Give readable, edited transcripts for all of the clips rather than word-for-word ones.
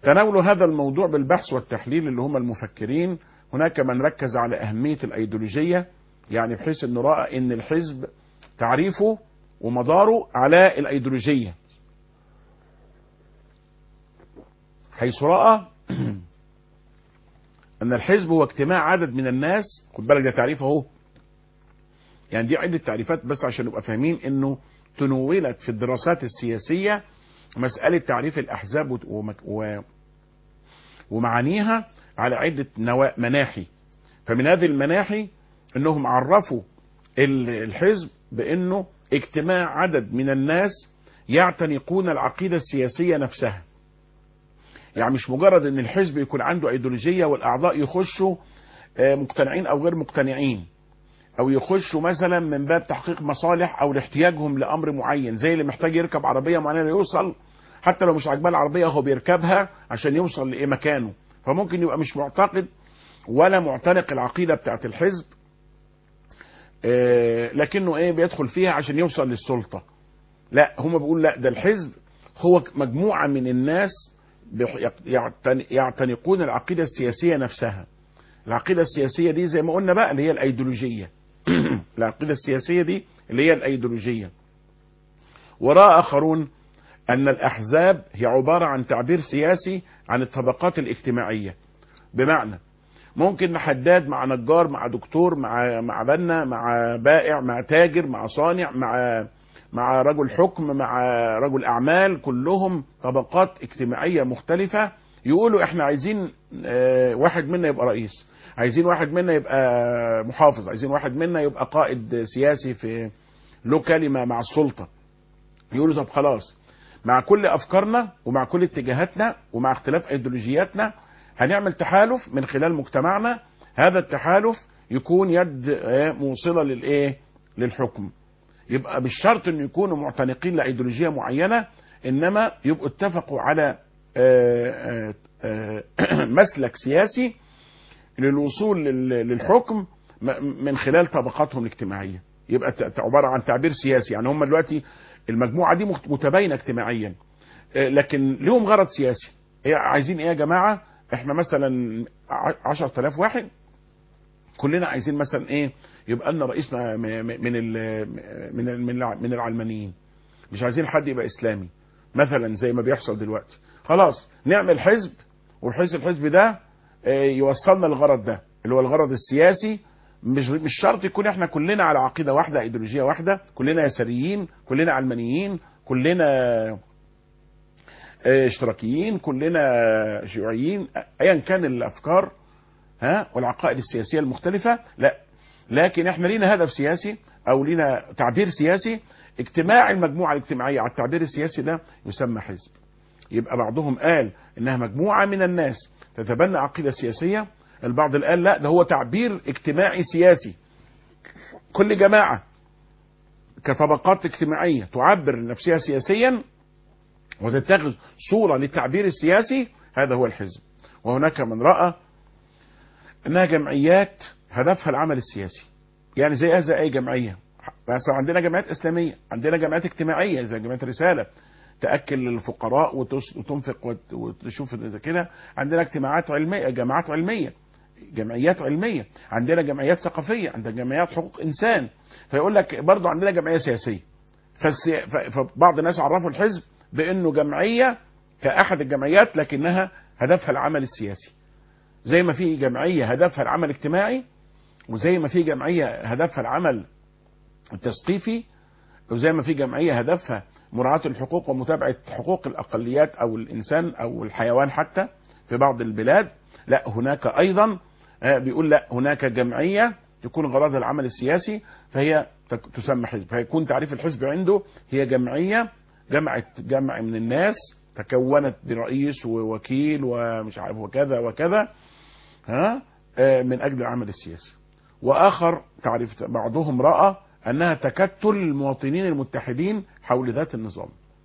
تناولوا هذا الموضوع بالبحث والتحليل اللي هم المفكرين. هناك من ركز على أهمية الأيديولوجية، يعني بحيث أنه رأى أن الحزب تعريفه ومداره على الأيديولوجية، حيث رأى أن الحزب هو اجتماع عدد من الناس. خد بالك ده تعريف اهو، يعني دي عدة تعريفات بس عشان نبقى فاهمين أنه تنولت في الدراسات السياسية مسألة تعريف الأحزاب ومعانيها على عدة مناحي. فمن هذه المناحي أنهم عرفوا الحزب بأنه اجتماع عدد من الناس يعتنقون العقيدة السياسية نفسها. يعني مش مجرد أن الحزب يكون عنده أيديولوجية والأعضاء يخشوا مقتنعين أو غير مقتنعين، أو يخشوا مثلا من باب تحقيق مصالح أو لاحتياجهم لأمر معين، زي اللي محتاج يركب عربية معينة يوصل، حتى لو مش عاجباه العربية هو بيركبها عشان يوصل لإيه مكانه. فممكن يبقى مش معتقد ولا معتنق العقيدة بتاعت الحزب، لكنه ايه بيدخل فيها عشان يوصل للسلطة. لا، هم بيقول لا، ده الحزب هو مجموعة من الناس يعتنقون العقيدة السياسية نفسها. العقيدة السياسية دي زي ما قلنا بقى اللي هي الأيديولوجية. العقيدة السياسية دي اللي هي الأيديولوجية. ورأى آخرون أن الأحزاب هي عبارة عن تعبير سياسي عن الطبقات الاجتماعية. بمعنى ممكن حداد مع نجار مع دكتور مع بنا مع بائع مع تاجر مع صانع مع رجل حكم مع رجل أعمال، كلهم طبقات اجتماعية مختلفة. يقولوا احنا عايزين واحد منا يبقى رئيس، عايزين واحد منا يبقى محافظ، عايزين واحد منا يبقى قائد سياسي في له كلمة مع السلطة. يقولوا طب خلاص، مع كل أفكارنا ومع كل اتجاهاتنا ومع اختلاف ايديولوجياتنا هنعمل تحالف من خلال مجتمعنا. هذا التحالف يكون يد موصلة للحكم. يبقى بالشرط ان يكونوا معتنقين لايديولوجية معينة، انما يبقوا اتفقوا على مسلك سياسي للوصول للحكم من خلال طبقاتهم الاجتماعية. يبقى عبارة عن تعبير سياسي. يعني هم دلوقتي المجموعة دي متباينة اجتماعيا، لكن لهم غرض سياسي. عايزين ايه يا جماعة؟ احنا مثلا 10,000 واحد كلنا عايزين مثلا ايه يبقى لنا رئيس من العلمانيين، مش عايزين حد يبقى اسلامي مثلا زي ما بيحصل دلوقتي. خلاص نعمل حزب، وبحيث الحزب ده يوصلنا للغرض ده اللي هو الغرض السياسي. مش شرط يكون احنا كلنا على عقيدة واحدة ايديولوجية واحدة، كلنا يساريين، كلنا علمانيين، كلنا اشتراكيين، كلنا شيوعيين، ايا كان الافكار والعقائد السياسية المختلفة. لا، لكن احنا لينا هدف سياسي او لينا تعبير سياسي. اجتماع المجموعة الاجتماعية على التعبير السياسي ده يسمى حزب. يبقى بعضهم قال انها مجموعة من الناس تتبنى عقيدة سياسية، البعض قال لا، ده هو تعبير اجتماعي سياسي. كل جماعة كطبقات اجتماعية تعبر نفسها سياسيا وتتخذ صورة للتعبير السياسي، هذا هو الحزب. وهناك من رأى انها جمعيات هدفها العمل السياسي، يعني زي اي جمعية. مثلا عندنا جمعيات اسلامية، عندنا جمعيات اجتماعية زي جمعية رسالة تأكل الفقراء وتنفق وتشوف كده. عندنا اجتماعات علمية، جماعات علمية، جمعيات علمية. عندنا جمعيات ثقافية، عندنا جمعيات حقوق إنسان. فيقول لك برضو عندنا جمعية سياسية. فبعض الناس عرفوا الحزب بأنه جمعية كأحد الجمعيات لكنها هدفها العمل السياسي. زي ما في جمعية هدفها العمل الاجتماعي، وزي ما في جمعية هدفها العمل التثقيفي، وزي ما في جمعية هدفها مراعاة الحقوق ومتابعة حقوق الأقليات أو الإنسان أو الحيوان حتى في بعض البلاد. لا، هناك أيضا بيقول لا، هناك جمعية تكون غرضها العمل السياسي فهي تسمى حزب. فيكون تعريف الحزب عنده هي جمعية جمع من الناس تكونت برئيس ووكيل ومش عارف وكذا وكذا من أجل العمل السياسي. وآخر تعريف بعضهم رأى أنها تكتل المواطنين المتحدين حول ذات النظام.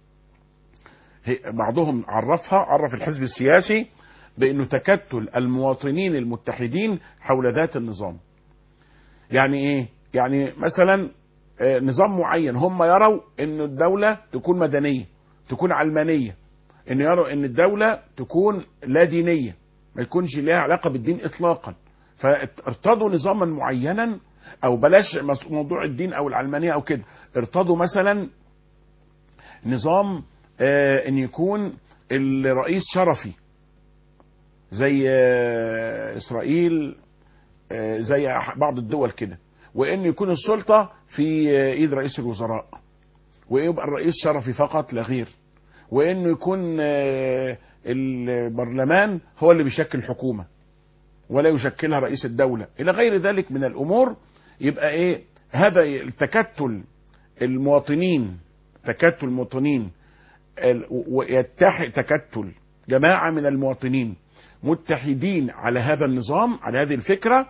بعضهم عرف الحزب السياسي بأنه تكتل المواطنين المتحدين حول ذات النظام. يعني إيه؟ يعني مثلا نظام معين هم يروا أن الدولة تكون مدنية، تكون علمانية، ان يروا ان الدولة تكون لا دينية، ما يكونش لها علاقة بالدين اطلاقا، فارتضوا نظاما معينا، او بلاش موضوع الدين او العلمانية او كده، ارتضوا مثلا نظام ان يكون الرئيس شرفي زي اسرائيل، زي بعض الدول كده، وان يكون السلطة في ايد رئيس الوزراء، ويبقى الرئيس شرفي فقط لا غير، وانه يكون البرلمان هو اللي بيشكل الحكومة ولا يشكلها رئيس الدولة الى غير ذلك من الامور. يبقى ايه هذا التكتل المواطنين، تكتل المواطنين ويتحد تكتل جماعة من المواطنين متحدين على هذا النظام، على هذه الفكرة،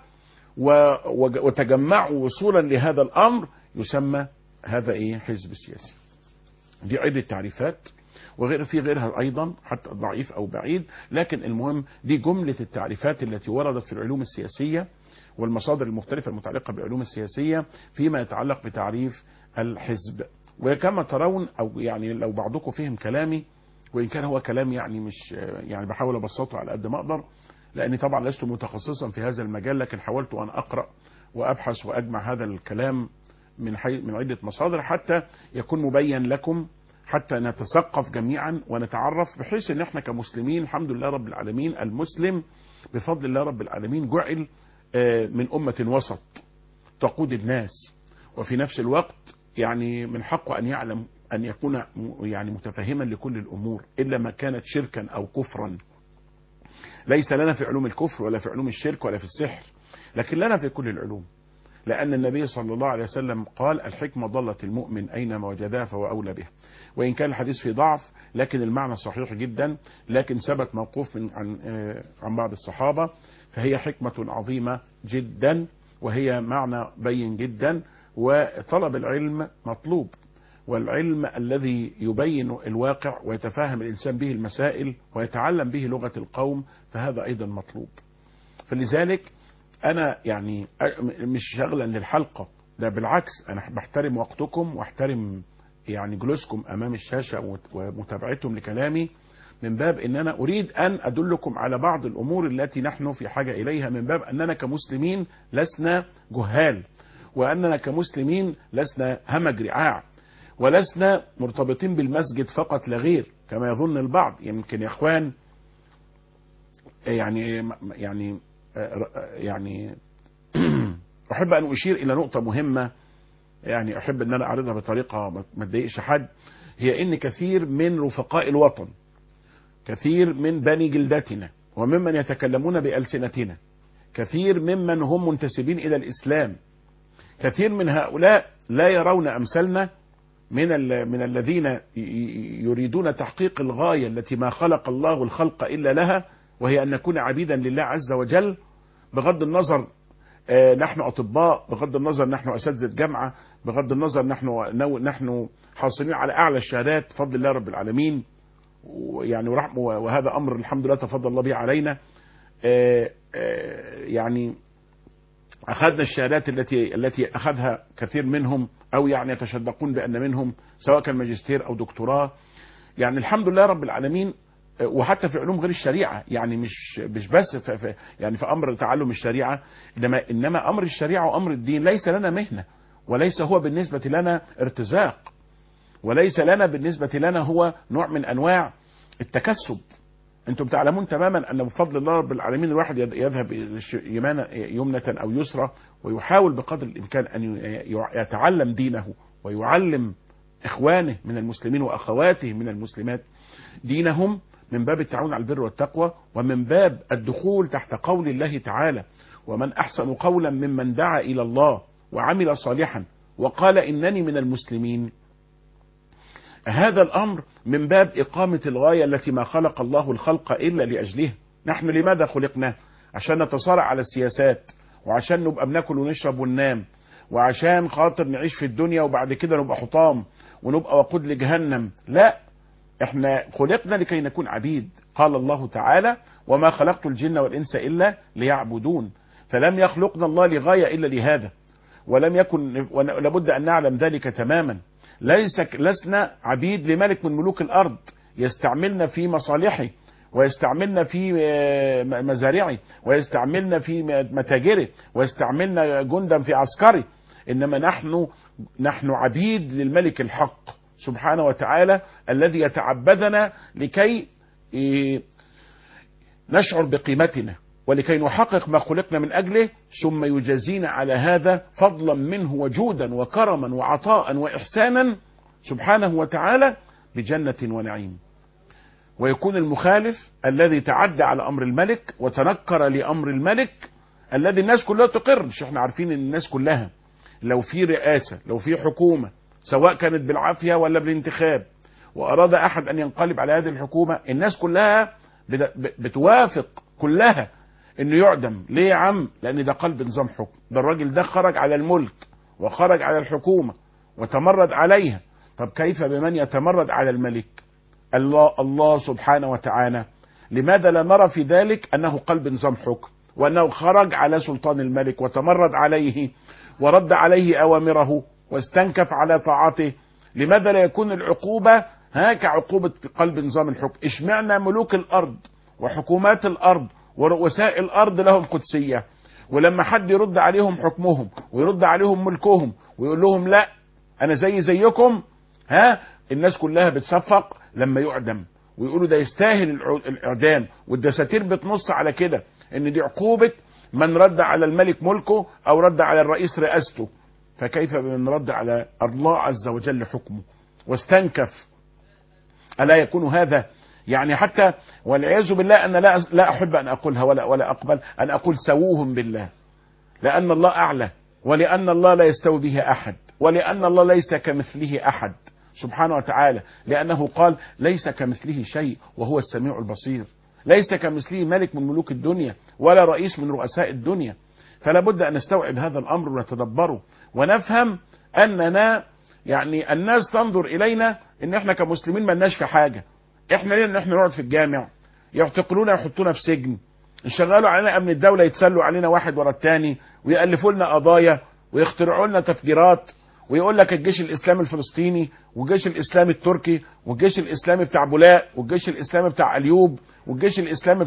وتجمعوا وصولا لهذا الامر، يسمى هذا ايه حزب سياسي. دي عدة تعريفات، وغير في غيرها ايضا حتى ضعيف او بعيد، لكن المهم دي جملة التعريفات التي وردت في العلوم السياسية والمصادر المختلفة المتعلقة بالعلوم السياسية فيما يتعلق بتعريف الحزب. وكما ترون، او يعني لو بعضكم فهم كلامي، وان كان هو كلام يعني مش يعني بحاول ابسطه على قد ما اقدر، لاني طبعا لست متخصصا في هذا المجال، لكن حاولت ان اقرأ وابحث واجمع هذا الكلام من عدة مصادر حتى يكون مبين لكم، حتى نتثقف جميعا ونتعرف، بحيث ان احنا كمسلمين الحمد لله رب العالمين، المسلم بفضل الله رب العالمين جعل من أمة وسط تقود الناس، وفي نفس الوقت يعني من حقه أن يعلم أن يكون يعني متفهما لكل الأمور إلا ما كانت شركا أو كفرا. ليس لنا في علوم الكفر ولا في علوم الشرك ولا في السحر، لكن لنا في كل العلوم، لأن النبي صلى الله عليه وسلم قال الحكمة ضلت المؤمن أينما وجدها فهو أولى بها. وإن كان الحديث فيه ضعف لكن المعنى صحيح جدا، لكن ثبت موقوف عن بعض الصحابة، فهي حكمة عظيمة جدا، وهي معنى بين جدا. وطلب العلم مطلوب، والعلم الذي يبين الواقع ويتفاهم الإنسان به المسائل ويتعلم به لغة القوم، فهذا أيضا مطلوب. فلذلك أنا يعني مش شغلا للحلقة، ده بالعكس أنا بحترم وقتكم واحترم يعني جلوسكم أمام الشاشة ومتابعتهم لكلامي، من باب ان انا اريد ان ادلكم على بعض الامور التي نحن في حاجة اليها، من باب اننا كمسلمين لسنا جهال، واننا كمسلمين لسنا همج رعاع، ولسنا مرتبطين بالمسجد فقط لا غير كما يظن البعض. يمكن يا اخوان يعني احب ان اشير الى نقطة مهمة، يعني احب ان انا اعرضها بطريقة ما تضايقش حد، هي ان كثير من رفقاء الوطن، كثير من بني جلدتنا وممن يتكلمون بألسنتنا، كثير ممن هم منتسبين إلى الإسلام، كثير من هؤلاء لا يرون أمثالنا من الذين يريدون تحقيق الغاية التي ما خلق الله الخلق إلا لها، وهي أن نكون عبيدا لله عز وجل، بغض النظر نحن أطباء، بغض النظر نحن أساتذة جامعة، بغض النظر نحن حاصلين على أعلى الشهادات بفضل الله رب العالمين، يعني وهذا أمر الحمد لله تفضل الله به علينا. يعني أخذنا الشهادات التي أخذها كثير منهم، أو يعني يتشدقون بأن منهم سواء كان ماجستير أو دكتوراه، يعني الحمد لله رب العالمين. وحتى في علوم غير الشريعة، يعني مش بس يعني في أمر تعلم الشريعة، إنما أمر الشريعة وأمر الدين ليس لنا مهنة، وليس هو بالنسبة لنا ارتزاق، وليس لنا بالنسبة لنا هو نوع من أنواع التكسب. أنتم تعلمون تماما أن بفضل الله رب العالمين الواحد يذهب يمنة أو يسرى، ويحاول بقدر الإمكان أن يتعلم دينه ويعلم إخوانه من المسلمين وأخواته من المسلمات دينهم، من باب التعاون على البر والتقوى، ومن باب الدخول تحت قول الله تعالى: ومن أحسن قولا ممن دعا إلى الله وعمل صالحا وقال إنني من المسلمين. هذا الأمر من باب إقامة الغاية التي ما خلق الله الخلق إلا لأجله. نحن لماذا خلقنا؟ عشان نتصارع على السياسات، وعشان نبقى بناكل ونشرب وننام، وعشان خاطر نعيش في الدنيا وبعد كده نبقى حطام ونبقى وقود لجهنم. لا، احنا خلقنا لكي نكون عبيد. قال الله تعالى: وما خلقت الجن والإنس إلا ليعبدون. فلم يخلقنا الله لغاية إلا لهذا، ولم يكن، ولابد أن نعلم ذلك تماما. لسنا عبيد لملك من ملوك الأرض يستعملنا في مصالحه، ويستعملنا في مزارعه، ويستعملنا في متاجره، ويستعملنا جندا في عسكره. إنما نحن عبيد للملك الحق سبحانه وتعالى الذي يتعبدنا لكي نشعر بقيمتنا، ولكي نحقق ما خلقنا من أجله، ثم يجازينا على هذا فضلا منه وجودا وكرما وعطاء وإحسانا سبحانه وتعالى بجنة ونعيم. ويكون المخالف الذي تعدى على أمر الملك وتنكر لأمر الملك الذي الناس كلها تقر. مش احنا عارفين ان الناس كلها لو في رئاسة، لو في حكومة، سواء كانت بالعافية ولا بالانتخاب، وأراد أحد أن ينقلب على هذه الحكومة، الناس كلها بتوافق كلها انه يعدم. ليه يا عم؟ لان ده قلب نظام حكم. ده الراجل ده خرج على الملك وخرج على الحكومة وتمرد عليها. طب كيف بمن يتمرد على الملك؟ الله سبحانه وتعالى. لماذا لا نرى في ذلك انه قلب نظام حكم، وانه خرج على سلطان الملك وتمرد عليه ورد عليه اوامره واستنكف على طاعته؟ لماذا لا يكون العقوبة كعقوبة قلب نظام الحكم؟ اشمعنا ملوك الارض وحكومات الارض ورؤساء الارض لهم قدسية، ولما حد يرد عليهم حكمهم ويرد عليهم ملكهم ويقول لهم لا انا زيكم، الناس كلها بتصفق لما يعدم، ويقولوا ده يستاهل الاعدام، والدساتير بتنص على كده ان دي عقوبة من رد على الملك ملكه او رد على الرئيس رئاسته. فكيف بمن رد على الله عز وجل حكمه واستنكف؟ ألا يكون هذا يعني حتى والعياذ بالله أنا لا أحب أن أقولها ولا أقبل أن أقول سووهم بالله، لأن الله أعلى، ولأن الله لا يستوي به أحد، ولأن الله ليس كمثله أحد سبحانه وتعالى، لأنه قال ليس كمثله شيء وهو السميع البصير. ليس كمثله ملك من ملوك الدنيا ولا رئيس من رؤساء الدنيا. فلا بد أن نستوعب هذا الأمر ونتدبره ونفهم أننا يعني الناس تنظر إلينا إن إحنا كمسلمين ملناش في حاجة. إحنا ليه إن إحنا نقعد في الجامع، يعتقلونا يحطونا في سجن، يشغلوا علينا أمن الدولة، يتسلوا علينا واحد ورا التاني، ويألفوا لنا قضايا ويخترعوا لنا تفجيرات، ويقول لك الجيش الإسلامي الفلسطيني والجيش الإسلامي التركي والجيش الإسلامي بتاع بولاق والجيش الإسلامي بتاع أليوب والجيش الإسلامي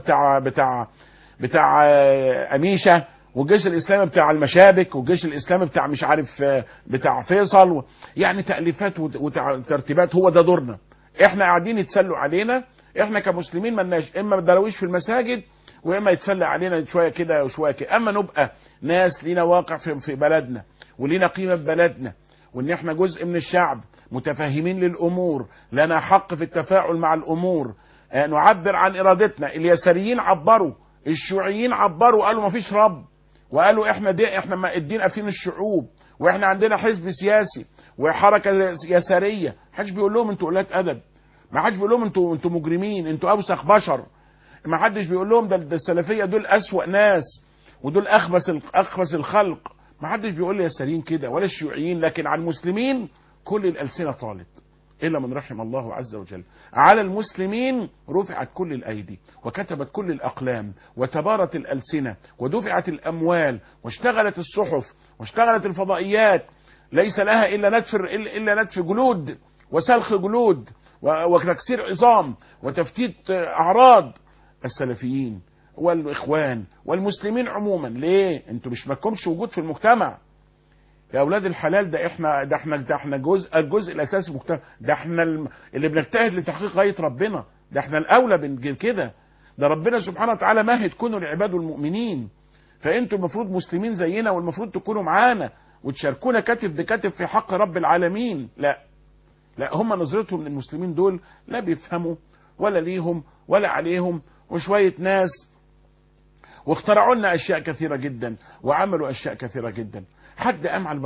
بتاع أميشة والجيش الإسلامي بتاع المشابك والجيش الإسلامي بتاع مش عارف بتاع فيصل. يعني تأليفات وترتيبات. هو ده دورنا. احنا قاعدين يتسلوا علينا. احنا كمسلمين ملناش اما درويش في المساجد، واما يتسلى علينا شويه كده وشويه كده. اما نبقى ناس لينا واقع في بلدنا ولينا قيمه في بلدنا، وان احنا جزء من الشعب متفاهمين للامور، لنا حق في التفاعل مع الامور، نعبر عن ارادتنا. اليساريين عبروا، الشيوعيين عبروا، قالوا ما فيش رب، وقالوا احنا الدين افين الشعوب، واحنا عندنا حزب سياسي وحركه يساريه. محدش بيقول لهم انتوا قلات ادب، ما حدش بيقول لهم انتوا مجرمين، انتوا اوسخ بشر، ما حدش بيقول لهم ده السلفيه دول اسوأ ناس ودول اخبث الخلق. ما حدش بيقول لي يساريين كده ولا الشيوعيين. لكن على المسلمين كل الالسنه طالت الا من رحم الله عز وجل. على المسلمين رفعت كل الايدي وكتبت كل الاقلام وتبارت الالسنه ودفعت الاموال واشتغلت الصحف واشتغلت الفضائيات، ليس لها الا نتف جلود وسلخ جلود وتكسير عظام وتفتيت اعراض السلفيين والاخوان والمسلمين عموما. ليه؟ انتوا مش مالكمش وجود في المجتمع يا اولاد الحلال. ده احنا الجزء الاساسي في المجتمع. ده احنا اللي بنجتهد لتحقيق غايه ربنا. ده احنا الاولى بنجيب كده. ده ربنا سبحانه وتعالى مهد كونوا لعباده المؤمنين. فانتوا المفروض مسلمين زينا، والمفروض تكونوا معانا وتشاركونا كتف بكتف في حق رب العالمين. لا هم نظرتهم للمسلمين دول لا بيفهموا ولا ليهم ولا عليهم، وشوية ناس واخترعوا لنا اشياء كثيرة جدا وعملوا اشياء كثيرة جدا. حد قام على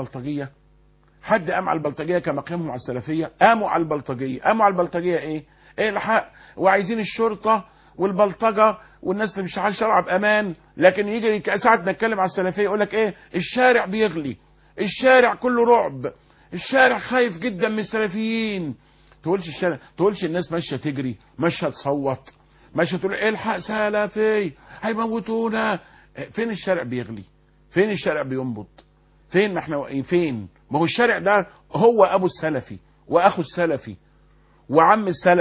البلطجية كما قاموا على السلفية؟ قاموا على البلطجية ايه الحق، وعايزين الشرطة والبلطجة والناس مش عايز شرع بامان. لكن يجي ساعة ما نتكلم على السلفية يقول لك ايه، الشارع بيغلي، الشارع كله رعب، الشارع خايف جدا من السلفيين. تقولش الناس ماشيه تجري، ماشيه تصوت، ماشيه تقول الحق سلفي هيموتونا. فين الشارع بيغلي؟ فين الشارع بينبض؟ فين؟ ما احنا فين؟ ما هو الشارع ده هو ابو السلفي واخو السلفي وعم السلفي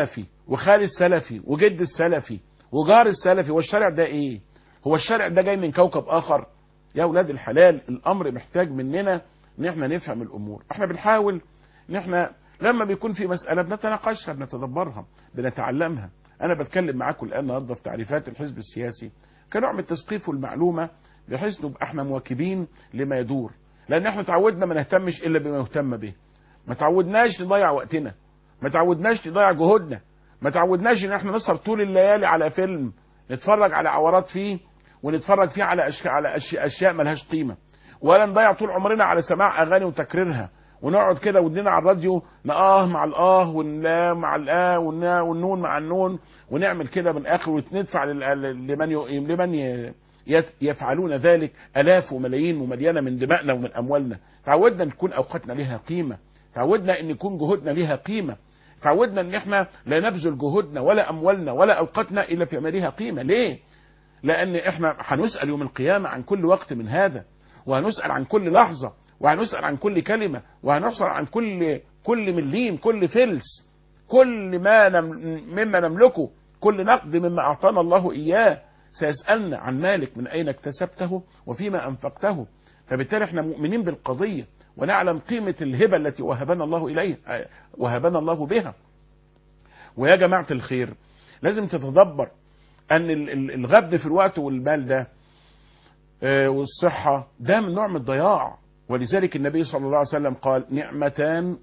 وخال السلفي وجد السلفي وجار السلفي، والشارع ده ايه؟ هو الشارع ده جاي من كوكب اخر؟ يا اولاد الحلال، الامر محتاج مننا ان احنا نفهم الامور. احنا بنحاول ان احنا لما بيكون في مسألة بنتناقشها، بنتدبرها، بنتعلمها. انا بتكلم معاكم الان النهارده في تعريفات الحزب السياسي كنوع من التثقيف والمعلومة، بحيث نبقى احنا مواكبين لما يدور، لان احنا تعودنا ما نهتمش الا بما يهتم به. ما تعودناش نضيع وقتنا، ما تعودناش نضيع جهودنا، ما تعودناش ان احنا نسهر طول الليالي على فيلم نتفرج على عورات فيه، ونتفرج فيه على اشياء ملهاش قيمة، ولا نضيع طول عمرنا على سماع اغاني وتكريرها، ونقعد كده ودنا على الراديو نآه مع الآه واللا مع الآه والنون مع النون، ونعمل كده من آخر، وندفع لمن يفعلون ذلك آلاف وملايين ومليانة من دمائنا ومن أموالنا. تعودنا ان تكون أوقاتنا لها قيمة، تعودنا ان يكون جهودنا لها قيمة، تعودنا ان احنا لا نبذل جهودنا ولا أموالنا ولا أوقاتنا إلا في لها قيمة. ليه؟ لأن احنا هنسأل يوم القيامة عن كل وقت من هذا، وهنسأل عن كل لحظة، وهنسأل عن كل كلمة، وهنسأل عن كل مليم، كل فلس، كل مما نملكه، كل نقد مما أعطانا الله إياه. سيسألنا عن مالك من أين اكتسبته وفيما أنفقته. فبالتالي احنا مؤمنين بالقضية، ونعلم قيمة الهبة التي وهبنا الله إليها، وهبنا الله بها. ويا جماعة الخير، لازم تتدبر أن الغبن في الوقت والمال ده والصحة ده من نوع من الضياع. ولذلك النبي صلى الله عليه وسلم قال: نعمتان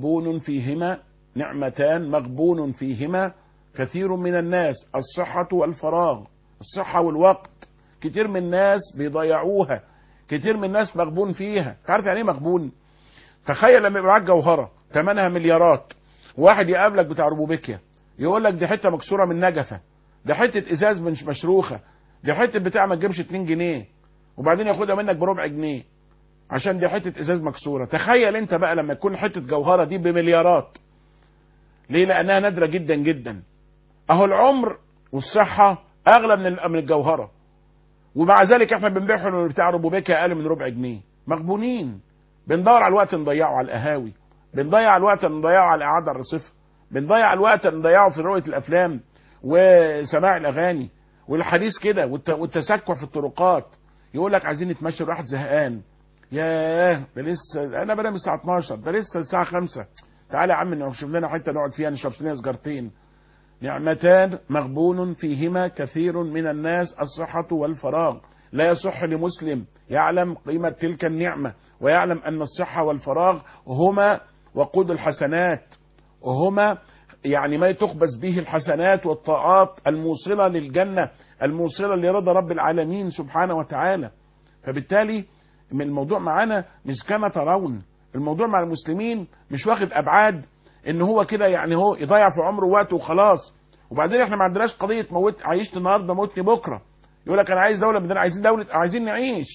مغبون فيهما كثير من الناس، الصحة والفراغ. الصحة والوقت كتير من الناس بيضيعوها، كتير من الناس مغبون فيها. تعرف يعني ايه مغبون؟ تخيل لما يبقى معاك جوهرة ثمنها مليارات، واحد يقابلك بتاع ربوبيكيا يقول لك دي حتة مكسورة من نجفة، ده حتة ازاز مشروخة، دي حتة بتاع ما تجيبش 2 جنيه، وبعدين ياخدها منك بربع جنيه عشان دي حتة ازاز مكسورة. تخيل انت بقى لما يكون حتة جوهرة دي بمليارات. ليه؟ لانها نادرة جدا جدا. اهو العمر والصحة اغلى من الجوهرة، ومع ذلك احنا بنبيعهم بتاع ربوبيكيا اقل من ربع جنيه. مغبونين. بندور على الوقت نضيعه على القهاوي، بنضيع الوقت نضيعه على القعده الرصيفه، بنضيع الوقت نضيعه في رؤيه الافلام وسماع الاغاني والحديث كده والتسكع في الطرقات. يقول لك عايزين نتمشى، الواحد زهقان، ياه ده لسه انا بنام الساعه 12، ده لسه الساعه 5، تعالى يا عم نشوف لنا حته نقعد فيها نشرب لنا سجارتين. نعمتان مغبون فيهما كثير من الناس، الصحة والفراغ. لا يصح لمسلم يعلم قيمة تلك النعمة، ويعلم أن الصحة والفراغ هما وقود الحسنات، وهما يعني ما تخبز به الحسنات والطاعات الموصلة للجنة، الموصلة لرضا رب العالمين سبحانه وتعالى. فبالتالي من الموضوع معنا مش كما ترون، الموضوع مع المسلمين مش واخد أبعاد ان هو كده يعني هو يضيع في عمره وقته وخلاص. وبعدين احنا ما عندناش قضيه عيشت النهارده موتني بكره. يقول لك انا عايز دوله بدنا عايزين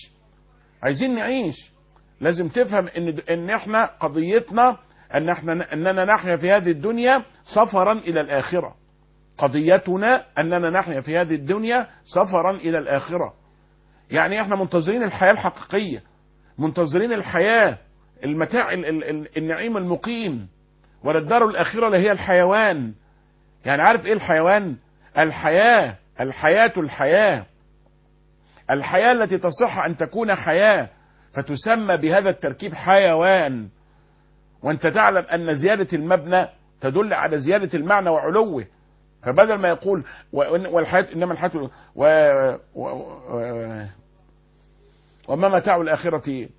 نعيش. لازم تفهم ان احنا قضيتنا اننا نحيا في هذه الدنيا سفرا الى الاخره. قضيتنا اننا نحيا في هذه الدنيا سفرا الى الاخره. يعني احنا منتظرين الحياه الحقيقيه، منتظرين الحياه المتاع النعيم المقيم، وللدار الأخيرة اللي هي الحيوان. يعني عارف ايه الحيوان؟ الحياة التي تصح ان تكون حياة فتسمى بهذا التركيب حيوان. وانت تعلم ان زيادة المبنى تدل على زيادة المعنى وعلوه. فبدل ما يقول والحياة انما الحياة وما متاع الآخرة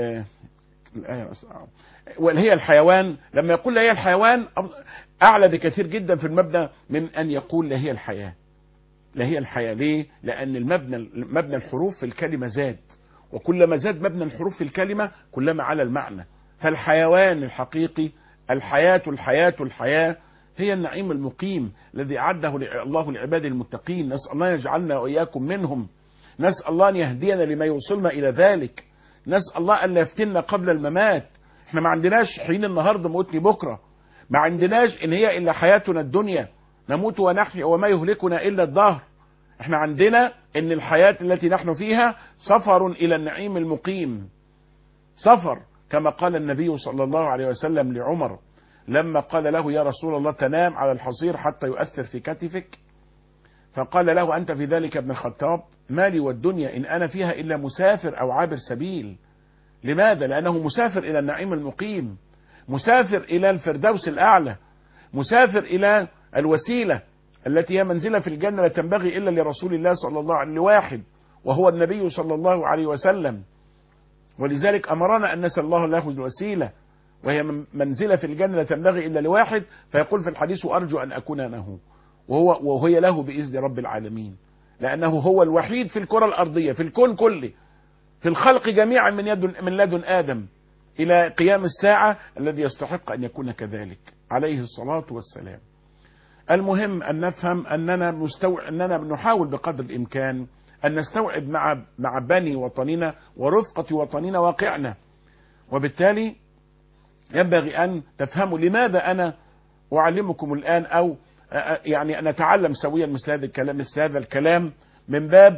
وهي الحيوان، لما يقول هي الحيوان اعلى بكثير جدا في المبنى من ان يقول لا هي الحياة. ليه؟ لان مبنى الحروف في الكلمة زاد، وكلما زاد مبنى الحروف في الكلمة كلما على المعنى. فالحيوان الحقيقي، الحياة هي النعيم المقيم الذي أعده الله لعباده المتقين. نسأل الله يجعلنا وإياكم منهم، نسأل الله أن يهدينا لما يوصلنا إلى ذلك، نسأل الله أن لا يفتنا قبل الممات. احنا ما عندناش حين النهارده موتني بكره، ما عندناش ان هي الا حياتنا الدنيا نموت ونحيا وما يهلكنا الا الدهر. احنا عندنا ان الحياة التي نحن فيها سفر الى النعيم المقيم، سفر كما قال النبي صلى الله عليه وسلم لعمر لما قال له يا رسول الله تنام على الحصير حتى يؤثر في كتفك؟ فقال له أنت في ذلك ابن الخطاب؟ مالي والدنيا إن أنا فيها إلا مسافر أو عابر سبيل. لماذا؟ لأنه مسافر إلى النعيم المقيم، مسافر إلى الفردوس الأعلى، مسافر إلى الوسيلة التي هي منزلة في الجنة لا تنبغي إلا لرسول الله صلى الله عليه وسلم لواحد، وهو النبي صلى الله عليه وسلم. ولذلك أمرنا أن نسأل الله له الوسيلة، وهي منزلة في الجنة لا تنبغي إلا لواحد. فيقول في الحديث أرجو أن أكون أنا وهي له بإذن رب العالمين، لأنه هو الوحيد في الكرة الأرضية في الكون كله في الخلق جميعا من لدن آدم إلى قيام الساعة الذي يستحق أن يكون كذلك عليه الصلاة والسلام. المهم أن نفهم أننا نحاول بقدر الإمكان أن نستوعب مع بني وطننا ورفقة وطننا واقعنا، وبالتالي ينبغي أن تفهموا لماذا أنا أعلمكم الآن، أو يعني أن نتعلم سويا مثل هذا الكلام من باب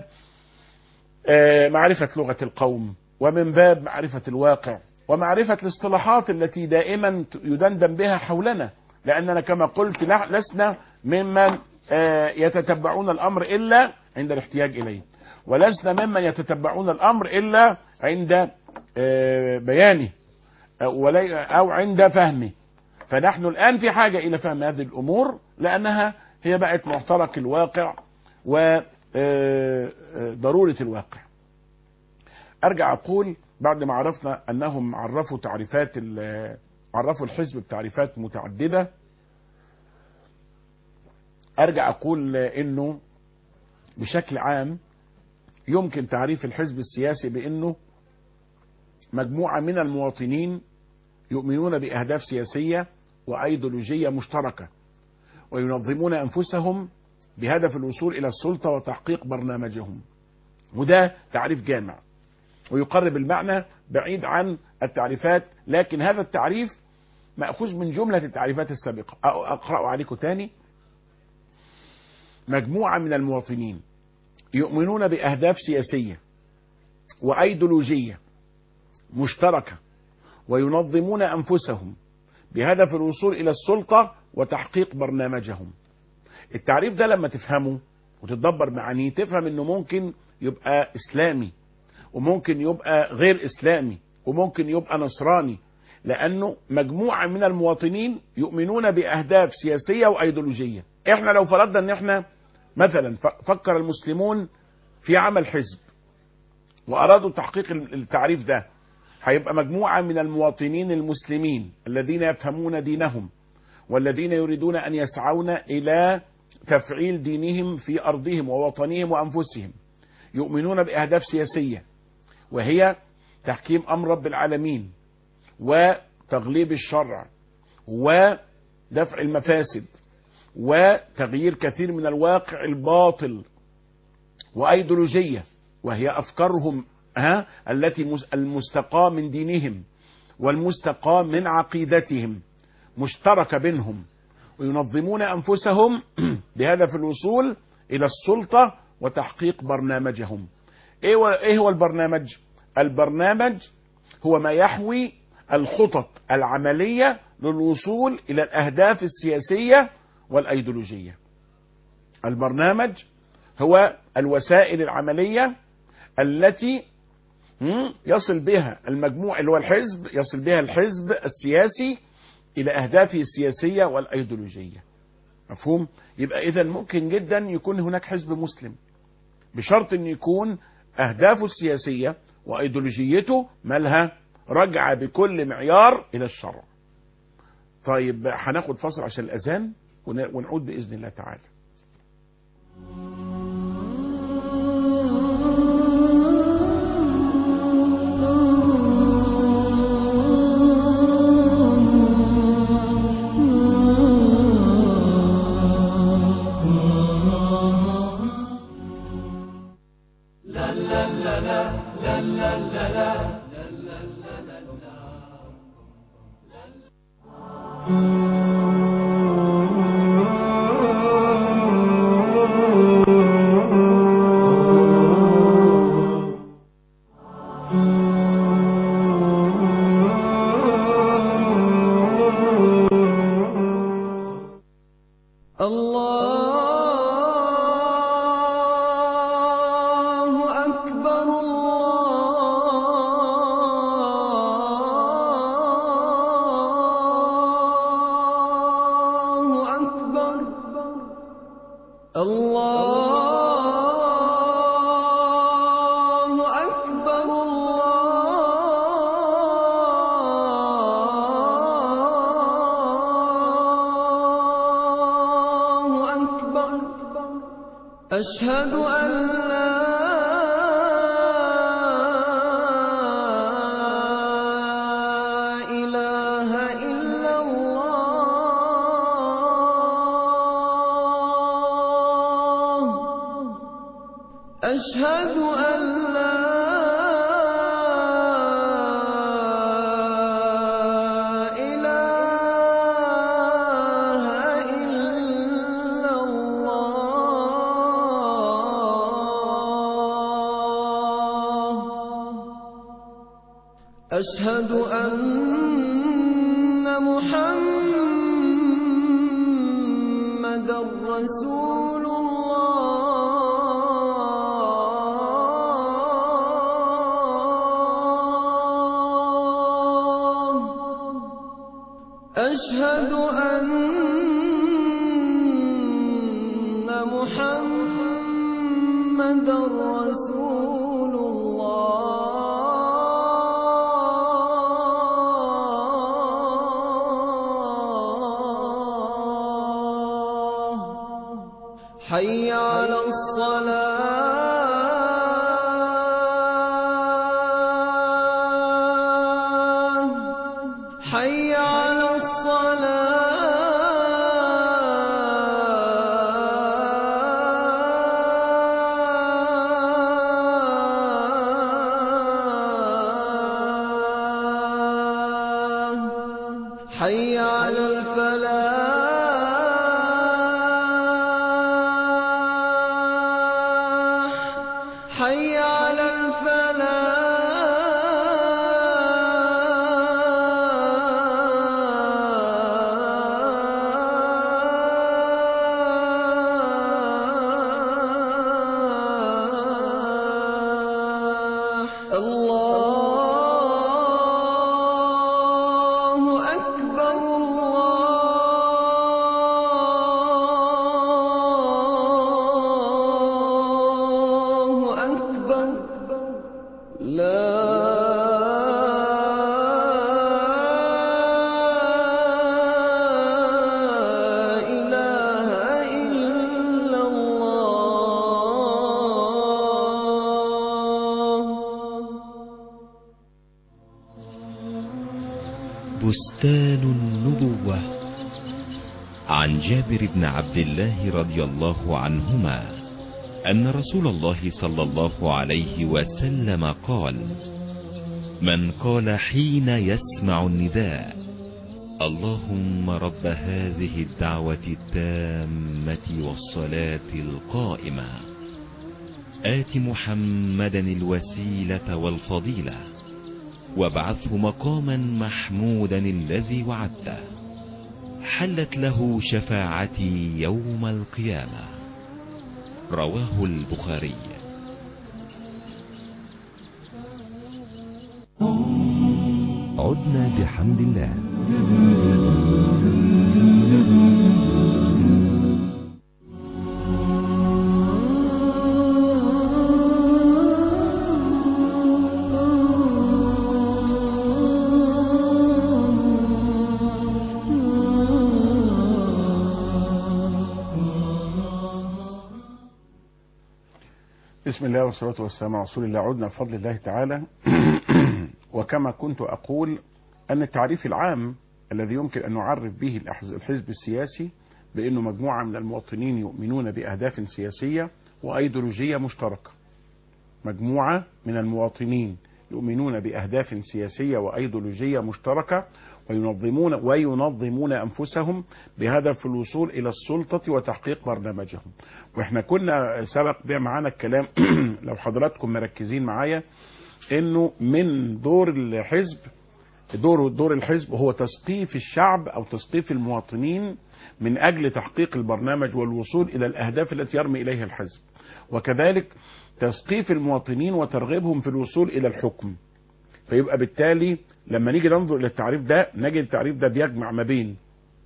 معرفة لغة القوم، ومن باب معرفة الواقع، ومعرفة الاصطلاحات التي دائما يدندن بها حولنا، لأننا كما قلت لسنا ممن يتتبعون الأمر إلا عند الاحتياج إليه، ولسنا ممن يتتبعون الأمر إلا عند بيانه أو عند فهمه. فنحن الآن في حاجة إلى فهم هذه الأمور، لأنها هي بقت محترك الواقع وضرورة الواقع. أرجع أقول بعد ما عرفنا أنهم عرفوا الحزب بتعريفات متعددة، أرجع أقول إنه بشكل عام يمكن تعريف الحزب السياسي بأنه مجموعة من المواطنين يؤمنون بأهداف سياسية وأيديولوجية مشتركة، وينظمون أنفسهم بهدف الوصول إلى السلطة وتحقيق برنامجهم. وده تعريف جامع ويقرب المعنى بعيد عن التعريفات، لكن هذا التعريف مأخوذ من جملة التعريفات السابقة. أقرأ عليكم تاني: مجموعة من المواطنين يؤمنون بأهداف سياسية وأيديولوجية مشتركة، وينظمون أنفسهم بهدف الوصول إلى السلطة وتحقيق برنامجهم. التعريف ده لما تفهمه وتتدبر معانيه تفهم انه ممكن يبقى اسلامي، وممكن يبقى غير اسلامي، وممكن يبقى نصراني، لانه مجموعة من المواطنين يؤمنون باهداف سياسية وايديولوجية. احنا لو فرضنا ان احنا مثلا فكر المسلمون في عمل حزب وارادوا تحقيق التعريف ده، هيبقى مجموعة من المواطنين المسلمين الذين يفهمون دينهم، والذين يريدون أن يسعون إلى تفعيل دينهم في أرضهم ووطنهم وأنفسهم، يؤمنون بأهداف سياسية، وهي تحكيم أمر رب العالمين وتغليب الشرع ودفع المفاسد وتغيير كثير من الواقع الباطل، وأيديولوجية وهي أفكارهم التي المستقاة من دينهم والمستقاة من عقيدتهم مشتركة بينهم، وينظمون أنفسهم بهدف الوصول إلى السلطة وتحقيق برنامجهم. إيه هو البرنامج؟ البرنامج هو ما يحوي الخطط العملية للوصول إلى الأهداف السياسية والأيديولوجية. البرنامج هو الوسائل العملية التي يصل بها المجموع اللي هو الحزب، يصل بها الحزب السياسي إلى أهدافه السياسية والأيديولوجية. مفهوم؟ يبقى إذن ممكن جدا يكون هناك حزب مسلم بشرط أن يكون أهدافه السياسية وأيديولوجيته مالها رجع بكل معيار إلى الشرع. طيب هناخد فاصل عشان الأذان ونعود بإذن الله تعالى. أشهد أن لا إله إلا الله. أشهد أن لا أشهد أن محمدًا رسول الله. أشهد أن محمدًا رسول الله. حي على الصلاة. حي على الصلاة. حي على الفلاح. حي على الفلاح. الله أكبر. الله أكبر. لا إله إلا الله. بستان النبوة. عن جابر بن عبد الله رضي الله عنهما أن رسول الله صلى الله عليه وسلم قال: من قال حين يسمع النداء: اللهم رب هذه الدعوة التامة والصلاة القائمة، آت محمدا الوسيلة والفضيلة وابعثه مقاما محمودا الذي وعدته، حلت له شفاعتي يوم القيامة. رواه البخاري. عدنا بحمد الله. بسم الله والصلاة والسلام على رسول الله. عدنا بفضل الله تعالى. وكما كنت أقول أن التعريف العام الذي يمكن أن نعرف به الحزب السياسي بأنه مجموعة من المواطنين يؤمنون بأهداف سياسية وأيديولوجية مشتركة. مجموعة من المواطنين يؤمنون بأهداف سياسية وأيديولوجية مشتركة وينظمون أنفسهم بهدف الوصول إلى السلطة وتحقيق برنامجهم. وإحنا كنا سبق بها معانا الكلام لو حضراتكم مركزين معايا إنه من دور الحزب دور الحزب هو تثقيف الشعب أو تثقيف المواطنين من أجل تحقيق البرنامج والوصول إلى الأهداف التي يرمي إليها الحزب، وكذلك تثقيف المواطنين وترغيبهم في الوصول إلى الحكم. فيبقى بالتالي لما نيجي ننظر إلى التعريف ده نجد التعريف ده بيجمع ما بين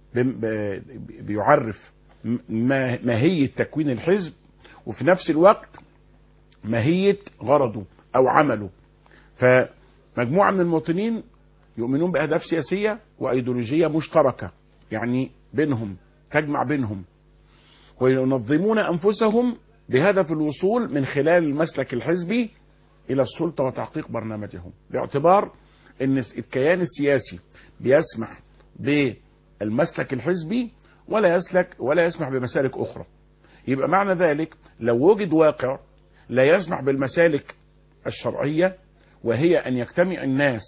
بيعرف ماهية تكوين الحزب وفي نفس الوقت ماهية غرضه أو عمله. فمجموعة من المواطنين يؤمنون بأهداف سياسية وأيديولوجية مشتركة، يعني بينهم تجمع بينهم، وينظمون أنفسهم بهدف الوصول من خلال المسلك الحزبي إلى السلطة وتحقيق برنامجهم، باعتبار أن الكيان السياسي بيسمح بالمسلك الحزبي ولا يسمح بمسالك أخرى. يبقى معنى ذلك لو وجد واقع لا يسمح بالمسالك الشرعية، وهي أن يجتمع الناس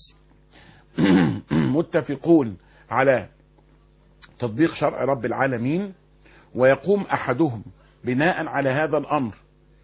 متفقون على تطبيق شرع رب العالمين، ويقوم أحدهم بناء على هذا الأمر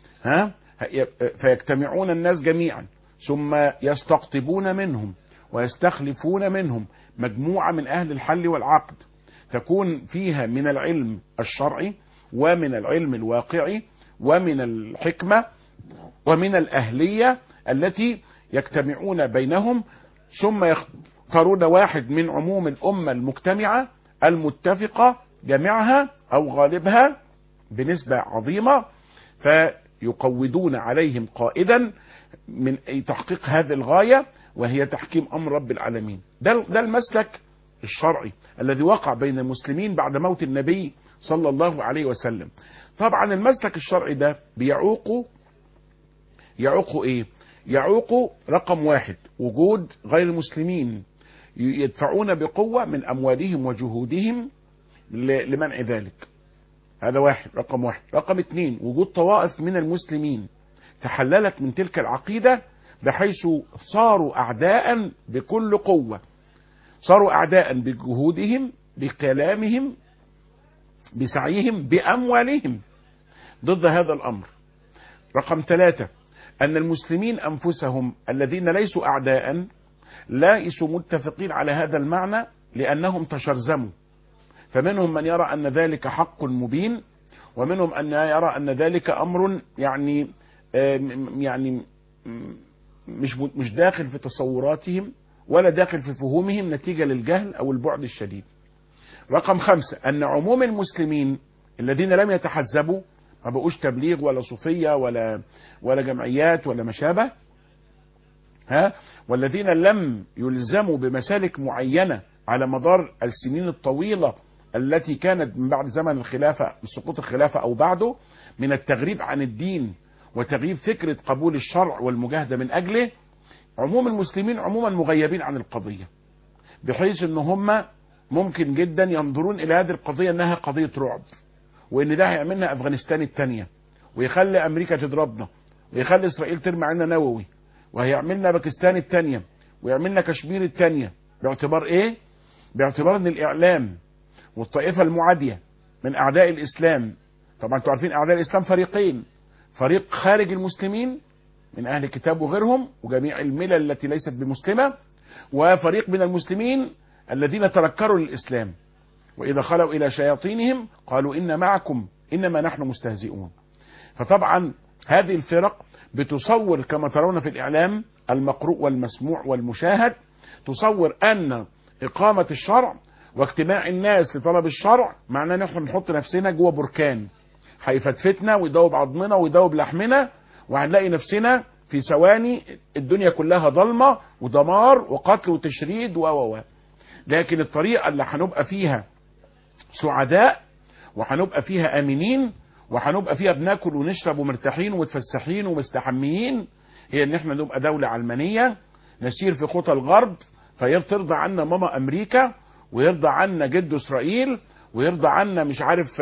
فيجتمعون الناس جميعا ثم يستقطبون منهم ويستخلفون منهم مجموعة من أهل الحل والعقد تكون فيها من العلم الشرعي ومن العلم الواقعي ومن الحكمة ومن الأهلية التي يجتمعون بينهم، ثم يختارون واحد من عموم الأمة المجتمعة المتفقة جميعها أو غالبها بنسبة عظيمة، فيقودون عليهم قائدا من تحقيق هذه الغاية، وهي تحكيم أمر رب العالمين. ده المسلك الشرعي الذي وقع بين المسلمين بعد موت النبي صلى الله عليه وسلم. طبعا المسلك الشرعي ده بيعوق ايه؟ يعوق رقم واحد وجود غير المسلمين يدفعون بقوة من أموالهم وجهودهم لمنع ذلك. هذا واحد، رقم واحد. رقم اتنين، وجود طوائف من المسلمين تحللت من تلك العقيدة بحيث صاروا أعداء بكل قوة، صاروا أعداء بجهودهم بكلامهم بسعيهم بأموالهم ضد هذا الأمر. رقم ثلاثة، أن المسلمين أنفسهم الذين ليسوا أعداء ليسوا متفقين على هذا المعنى لأنهم تشرذموا، فمنهم من يرى أن ذلك حق مبين، ومنهم أن يرى أن ذلك أمر يعني مش داخل في تصوراتهم ولا داخل في فهومهم نتيجة للجهل أو البعد الشديد. رقم خمسة، أن عموم المسلمين الذين لم يتحزبوا، ما بقوش تبليغ ولا صوفية ولا جمعيات ولا مشابه، والذين لم يلزموا بمسالك معينة على مدار السنين الطويلة التي كانت من بعد زمن الخلافة، من سقوط الخلافة أو بعده، من التغريب عن الدين وتغييب فكرة قبول الشرع والمجاهدة من أجله. عموم المسلمين عموما مغيبين عن القضية، بحيث ان هم ممكن جدا ينظرون الى هذه القضية انها قضية رعب، وان ده هيعملنا افغانستان التانية، ويخلي امريكا تضربنا، ويخلي اسرائيل ترمي علينا نووي، وهيعملنا باكستان التانية، ويعملنا كشمير التانية. باعتبار ايه؟ باعتبار ان الاعلام والطائفة المعادية من اعداء الاسلام، طبعا انتوا عارفين اعداء الاسلام فريقين، فريق خارج المسلمين من اهل الكتاب وغيرهم وجميع الملل التي ليست بمسلمة، وفريق من المسلمين الذين تنكروا للإسلام، وإذا خلوا إلى شياطينهم قالوا إن معكم إنما نحن مستهزئون. فطبعا هذه الفرق بتصور كما ترون في الإعلام المقروء والمسموع والمشاهد، تصور أن إقامة الشرع واجتماع الناس لطلب الشرع معناه نحن نحط نفسنا جوه بركان هيفتفتنا ويدوب عظمنا ويدوب لحمنا، وهنلاقي نفسنا في ثواني الدنيا كلها ضلمة ودمار وقتل وتشريد لكن الطريقة اللي هنبقى فيها سعداء وهنبقى فيها آمنين وهنبقى فيها بناكل ونشرب ومرتاحين ومتفسحين ومستحميين هي ان احنا نبقى دولة علمانية نسير في خطى الغرب، فيرضى عنا ماما امريكا ويرضى عنا جد اسرائيل ويرضى عنا مش عارف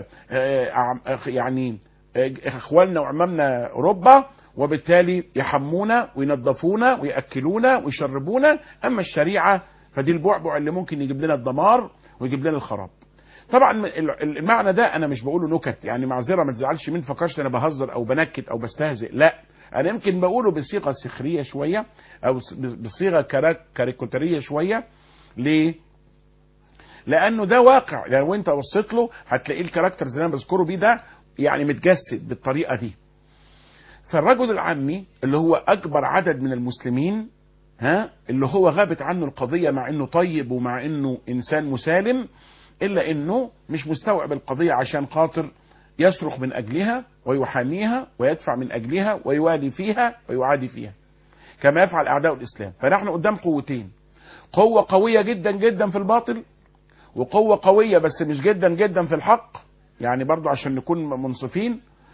يعني اخوالنا وعمامنا اوروبا، وبالتالي يحمونا وينظفونا ويأكلونا ويشربونا. اما الشريعة فدي البعبع اللي ممكن يجيب لنا الدمار ويجيب لنا الخراب. طبعا المعنى ده انا مش بقوله نكت، يعني معذرة ما تزعلش من فكرش انا بهزر او بنكت او بستهزئ، لا انا يمكن بقوله بصيغة سخرية شوية او بصيغة كاريكاتورية شوية. ليه؟ لانه ده واقع، يعني وانت وصيت له هتلاقيه الكاركتر اللي انا بذكره بيه ده يعني متجسد بالطريقة دي. فالرجل العامي اللي هو اكبر عدد من المسلمين اللي هو غابت عنه القضية مع انه طيب ومع انه انسان مسالم، الا انه مش مستوعب القضية عشان خاطر يصرخ من اجلها ويحاميها ويدفع من اجلها ويوالي فيها ويعادي فيها كما يفعل اعداء الاسلام. فنحن قدام قوتين، قوة قوية جدا جدا في الباطل وقوة قوية بس مش جدا جدا في الحق، يعني برضو عشان نكون منصفين،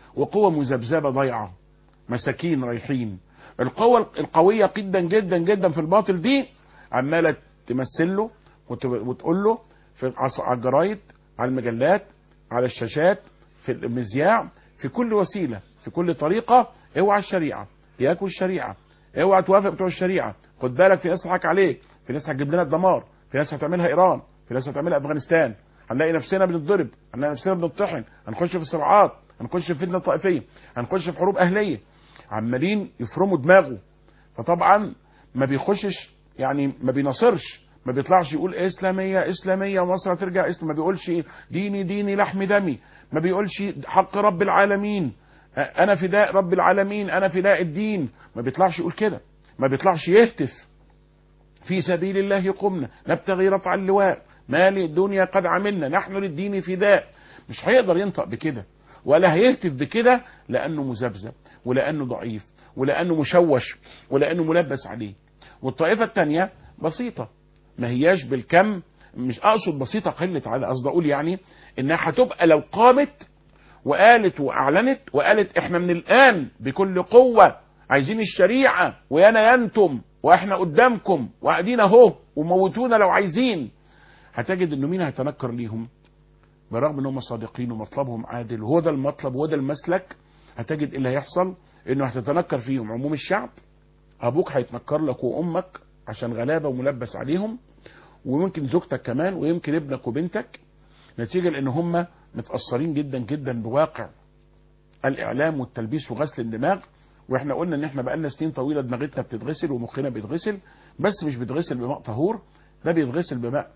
وقوة مذبذبة ضيعة، مساكين رايحين. القوة القوية جدا جدا جدا في الباطل دي عمالة تمثل له وتقول له على الجرايد، على المجلات، على الشاشات، في المذياع، في كل وسيلة، في كل طريقة: اوعى الشريعة، ياكل الشريعة، اوعى توافق بتوع الشريعة، خد بالك في ناس تضحك عليك، في ناس هتجيب لنا الدمار، في ناس هتعملها ايران، في ناس هتعملها افغانستان، هنلاقي نفسنا بنتضرب، هنلاقي نفسنا بنطحن، هنخش في صراعات، هنخش في فتنة طائفية، هنخش في حروب اهلية. عمالين يفرموا دماغه. فطبعا ما بيخشش، يعني ما بيناصرش، ما بيطلعش يقول اسلاميه اسلاميه ومصر هترجع اسلام، ما بيقولش ديني ديني لحم دمي، ما بيقولش حق رب العالمين، انا فداء رب العالمين، انا فداء الدين، ما بيطلعش يقول كده، ما بيطلعش يهتف في سبيل الله قمنا نبتغي رفع اللواء ما للدنيا قد عملنا نحن للدين فداء. مش هيقدر ينطق بكده ولا هيهتف بكده، لانه مذبذب، ولانه ضعيف، ولانه مشوش، ولانه ملبس عليه. والطائفه الثانيه بسيطه، ما هياش بالكم، مش اقصد بسيطه قله عدد، قصد اقول يعني انها هتبقى لو قامت وقالت واعلنت وقالت احنا من الان بكل قوه عايزين الشريعه ويانا ينتم واحنا قدامكم وقاعدين اهو وموتونا لو عايزين، هتجد انه مين هيتنكر ليهم؟ برغم ان هم صادقين ومطلبهم عادل وهو ده المطلب وهو ده المسلك، هتجد اللي هيحصل انه هتتنكر فيهم عموم الشعب. ابوك هيتنكر لك وامك عشان غلابه وملبس عليهم، وممكن زوجتك كمان، ويمكن ابنك وبنتك، نتيجه لان هم متاثرين جدا جدا بواقع الاعلام والتلبيس وغسل الدماغ. واحنا قلنا ان احنا بقالنا سنين طويله دماغتنا بتتغسل ومخنا بيتغسل، بس مش بيتغسل بماء طهور، ده بيتغسل بماء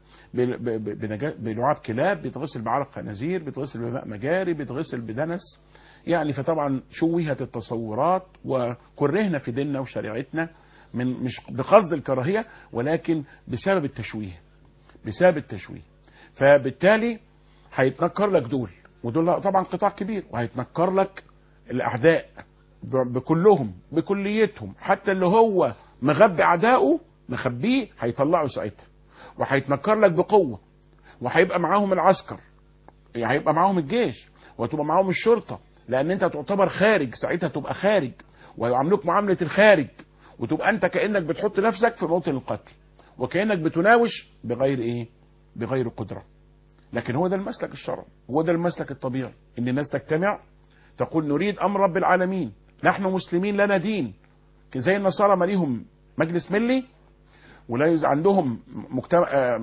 بلعاب كلاب، بيتغسل بعرق خنازير، بيتغسل بماء مجاري، بيتغسل بدنس يعني. فطبعا شوهت التصورات وكرهنا في ديننا وشريعتنا، من مش بقصد الكراهيه ولكن بسبب التشويه، بسبب التشويه. فبالتالي هيتنكر لك دول ودول طبعا قطاع كبير، وهيتنكر لك الاعداء بكلهم بكليتهم، حتى اللي هو مغبي اعدائه مخبيه هيطلعوا ساعتها، وهيتنكر لك بقوه، وهيبقى معاهم العسكر، يعني هيبقى معاهم الجيش، وتبقى معاهم الشرطه، لان انت تعتبر خارج ساعتها، تبقى خارج ويعاملوك معامله الخارج، وتبقى انت كانك بتحط نفسك في موطن القتل، وكانك بتناوش بغير ايه؟ بغير قدره. لكن هو ده المسلك الشرعي، هو ده المسلك الطبيعي، ان الناس تجتمع تقول نريد امر رب العالمين، نحن مسلمين لنا دين، زي النصارى ما ليهم مجلس ملي، ولا عندهم مجتمع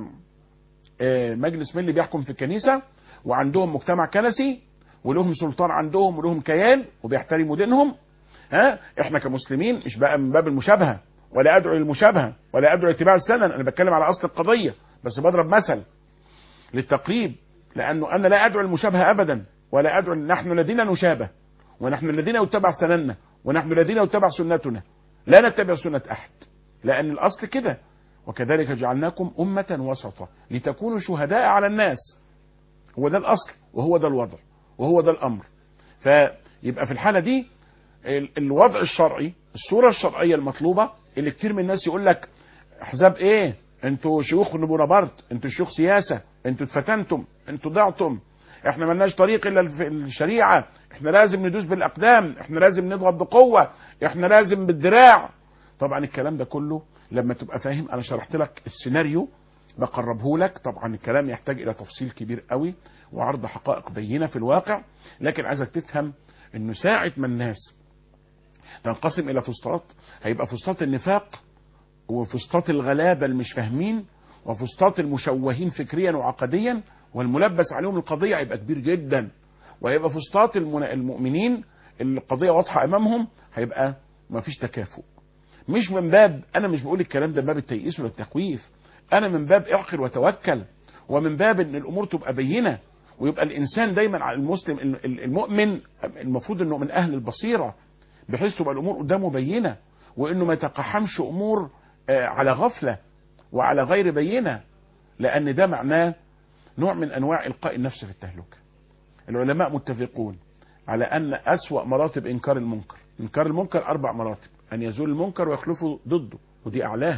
مجلس ملي بيحكم في الكنيسه، وعندهم مجتمع كنسي، ولهم سلطان عندهم، ولهم كيان وبيحترموا دينهم. احنا كمسلمين مش بقى من باب المشابهه، ولا ادعو للمشابهه، ولا ادعو لاتباع السنن، انا بتكلم على اصل القضيه، بس بضرب مثل للتقريب، لانه انا لا ادعو المشابهه ابدا، ولا ادعو نحن الذين نشابه، ونحن الذين يتبع سنننا، ونحن الذين يتبع سنتنا، لا نتبع سنه احد، لان الاصل كده: وكذلك جعلناكم امه وسطا لتكونوا شهداء على الناس. هو ده الاصل، وهو ده الوضع، وهو ده الامر. فيبقى في الحاله دي الوضع الشرعي، الصوره الشرعيه المطلوبه، اللي كتير من الناس يقول لك احزاب ايه؟ انتوا شيوخ بونابرت، انتوا شيوخ سياسه، انتوا اتفتنتم، انتوا ضعتم، احنا ملناش طريق الا في الشريعه، احنا لازم ندوس بالاقدام، احنا لازم نضغط بقوه، احنا لازم بالدراع. طبعا الكلام ده كله لما تبقى فاهم، انا شرحت لك السيناريو بقربه لك، طبعا الكلام يحتاج الى تفصيل كبير قوي وعرض حقائق بينه في الواقع، لكن عايزك تفهم انه ساعه ما الناس تنقسم الى فسطاط، هيبقى فسطاط النفاق، وفسطاط الغلابه اللي مش فاهمين، وفسطاط المشوهين فكريا وعقديا، والملبس عليهم القضيه هيبقى كبير جدا، وهيبقى فسطاط المؤمنين اللي القضيه واضحه امامهم، هيبقى ما فيش تكافؤ. مش من باب، انا مش بقول الكلام ده من باب التيئيس ولا التخويف، انا من باب اعقل وتوكل، ومن باب ان الامور تبقى بينه، ويبقى الانسان دايما على المسلم المؤمن المفروض انه من اهل البصيره، بحيث تبقى الامور قدامه بينه، وانه ما يتقحمش امور على غفله وعلى غير بينه، لان ده معناه نوع من انواع القاء النفس في التهلكه. العلماء متفقون على ان اسوأ مراتب انكار المنكر، انكار المنكر 4 مراتب: ان يزول المنكر ويخلفه ضده، ودي اعلاها،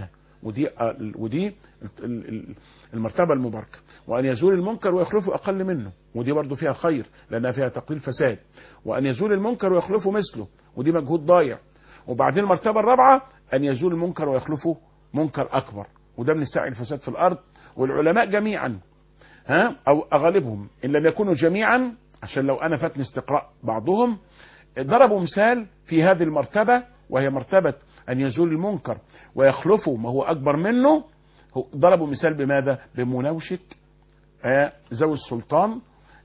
ودي المرتبة المباركة. وأن يزول المنكر ويخلفه أقل منه، ودي برضو فيها خير لأنها فيها تقليل فساد. وأن يزول المنكر ويخلفه مثله، ودي مجهود ضايع. وبعدين المرتبة الرابعة أن يزول المنكر ويخلفه منكر أكبر، وده من السعي الفساد في الأرض. والعلماء جميعا أو أغلبهم إن لم يكونوا جميعا، عشان لو أنا فاتني استقراء بعضهم، ضربوا مثال في هذه المرتبة، وهي مرتبة أن يزول المنكر ويخلفه ما هو أكبر منه. ضربوا مثال بماذا؟ بمناوشة ذوي السلطان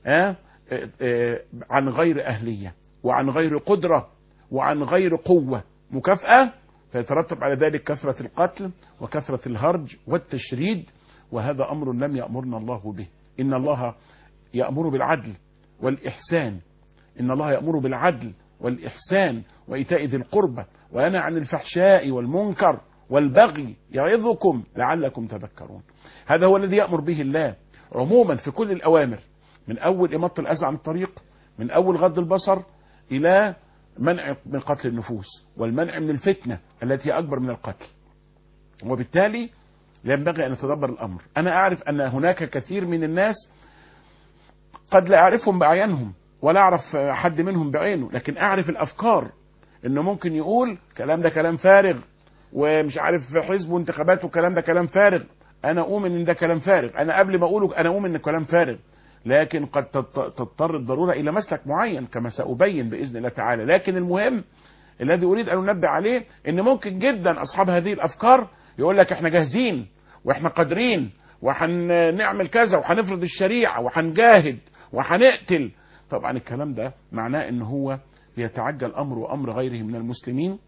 عن غير أهلية وعن غير قدرة وعن غير قوة مكافأة، فيترتب على ذلك كثرة القتل وكثرة الهرج والتشريد، وهذا أمر لم يأمرنا الله به. إن الله يأمر بالعدل والإحسان، إن الله يأمر بالعدل والإحسان وإيتاء ذي القربى وينهى عن الفحشاء والمنكر والبغي يعظكم لعلكم تذكرون. هذا هو الذي يأمر به الله عموما في كل الأوامر، من أول إماطة الأذى عن الطريق، من أول غض البصر، إلى منع من قتل النفوس والمنع من الفتنة التي هي أكبر من القتل. وبالتالي ينبغي أن نتدبر الأمر. أنا أعرف أن هناك كثير من الناس قد لا أعرفهم بأعيانهم ولا أعرف حد منهم بعينه، لكن أعرف الأفكار، إنه ممكن يقول كلام ده كلام فارغ، ومش عارف حزب وانتخابات وكلام ده كلام فارغ. أنا أؤمن إن ده كلام فارغ، أنا قبل ما أقوله أنا أؤمن إن كلام فارغ، لكن قد تضطر الضرورة إلى مسلك معين كما سأبين بإذن الله تعالى. لكن المهم الذي أريد أن أنبه عليه إن ممكن جدا أصحاب هذه الأفكار يقول لك إحنا جاهزين وإحنا قادرين وحنعمل كذا وحنفرض الشريعة وحنجاهد وحنقتل. طبعا الكلام ده معناه إن هو بيتعجل أمره وأمر غيره من المسلمين،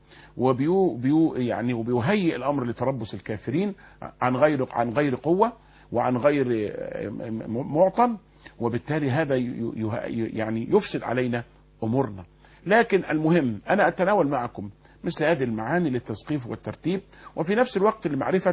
وبيهيئ الأمر لتربص الكافرين عن غير قوة وعن غير معطن، وبالتالي هذا يعني يفسد علينا أمورنا. لكن المهم أنا أتناول معكم مثل هذه المعاني للتثقيف والترتيب، وفي نفس الوقت لمعرفة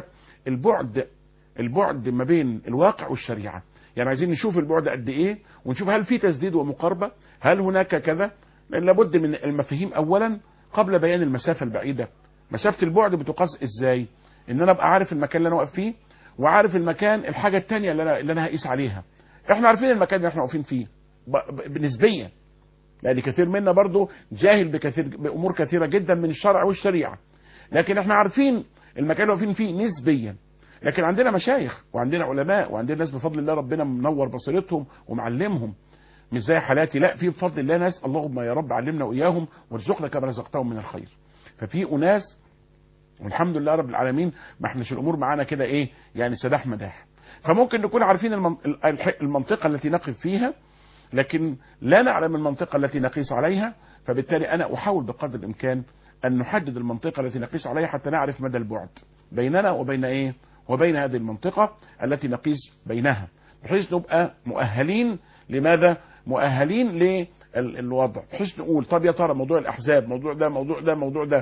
البعد ما بين الواقع والشريعة. يعني عايزين نشوف البعد قد إيه، ونشوف هل في تسديد ومقاربة، هل هناك كذا. لأن لابد من المفاهيم أولا قبل بيان المسافة البعيدة. مسافة البعد بتقاس إزاي؟ إن أنا أبقى عارف المكان اللي أنا واقف فيه، وعارف المكان الحاجة التانية اللي أنا هقيس عليها. إحنا عارفين المكان اللي إحنا واقفين فيه بنسبيا، لأن كثير منا برضو جاهل بأمور كثيرة جدا من الشرع والشريعة، لكن إحنا عارفين المكان اللي واقفين فيه نسبيا. لكن عندنا مشايخ وعندنا علماء وعندنا ناس بفضل الله ربنا منور بصيرتهم ومعلمهم، مش زي حالاتي، لا، في بفضل الله ناس اللهم يا رب علمنا وإياهم وارزقنا كما رزقتهم من الخير. ففي أناس والحمد لله رب العالمين ما احناش الأمور معانا كده إيه يعني سداح مداح. فممكن نكون عارفين المنطقة التي نقف فيها، لكن لا نعلم المنطقة التي نقيس عليها. فبالتالي أنا أحاول بقدر الإمكان أن نحدد المنطقة التي نقيس عليها حتى نعرف مدى البعد بيننا وبين إيه وبين هذه المنطقة التي نقيس بينها، بحيث نبقى مؤهلين. لماذا؟ مؤهلين للوضع، بحيث نقول طب يا ترى موضوع الأحزاب، موضوع ده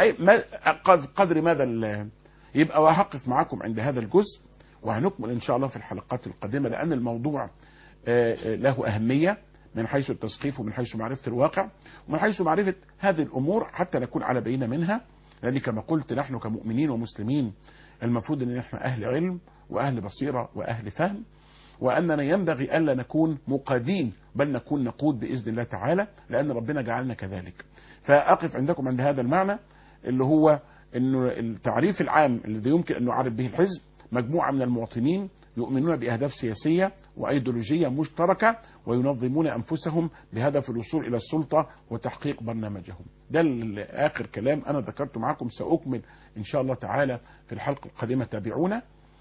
قدر ماذا يبقى. وهقف معكم عند هذا الجزء، وهنكمل إن شاء الله في الحلقات القادمة، لأن الموضوع له أهمية من حيث التثقيف ومن حيث معرفة الواقع ومن حيث معرفة هذه الأمور حتى نكون على بينة منها. لأن كما قلت نحن كمؤمنين ومسلمين المفروض أن نحن أهل علم وأهل بصيرة وأهل فهم، وأننا ينبغي ألا نكون مقادين بل نكون نقود بإذن الله تعالى، لأن ربنا جعلنا كذلك. فأقف عندكم عند هذا المعنى اللي هو أنه التعريف العام الذي يمكن أن نعرف به الحزب مجموعة من المواطنين يؤمنون بأهداف سياسية وأيديولوجية مشتركة وينظمون أنفسهم بهدف الوصول إلى السلطة وتحقيق برنامجهم. ده آخر كلام أنا ذكرته معكم، سأكمل إن شاء الله تعالى في الحلقة القادمة. تابعونا.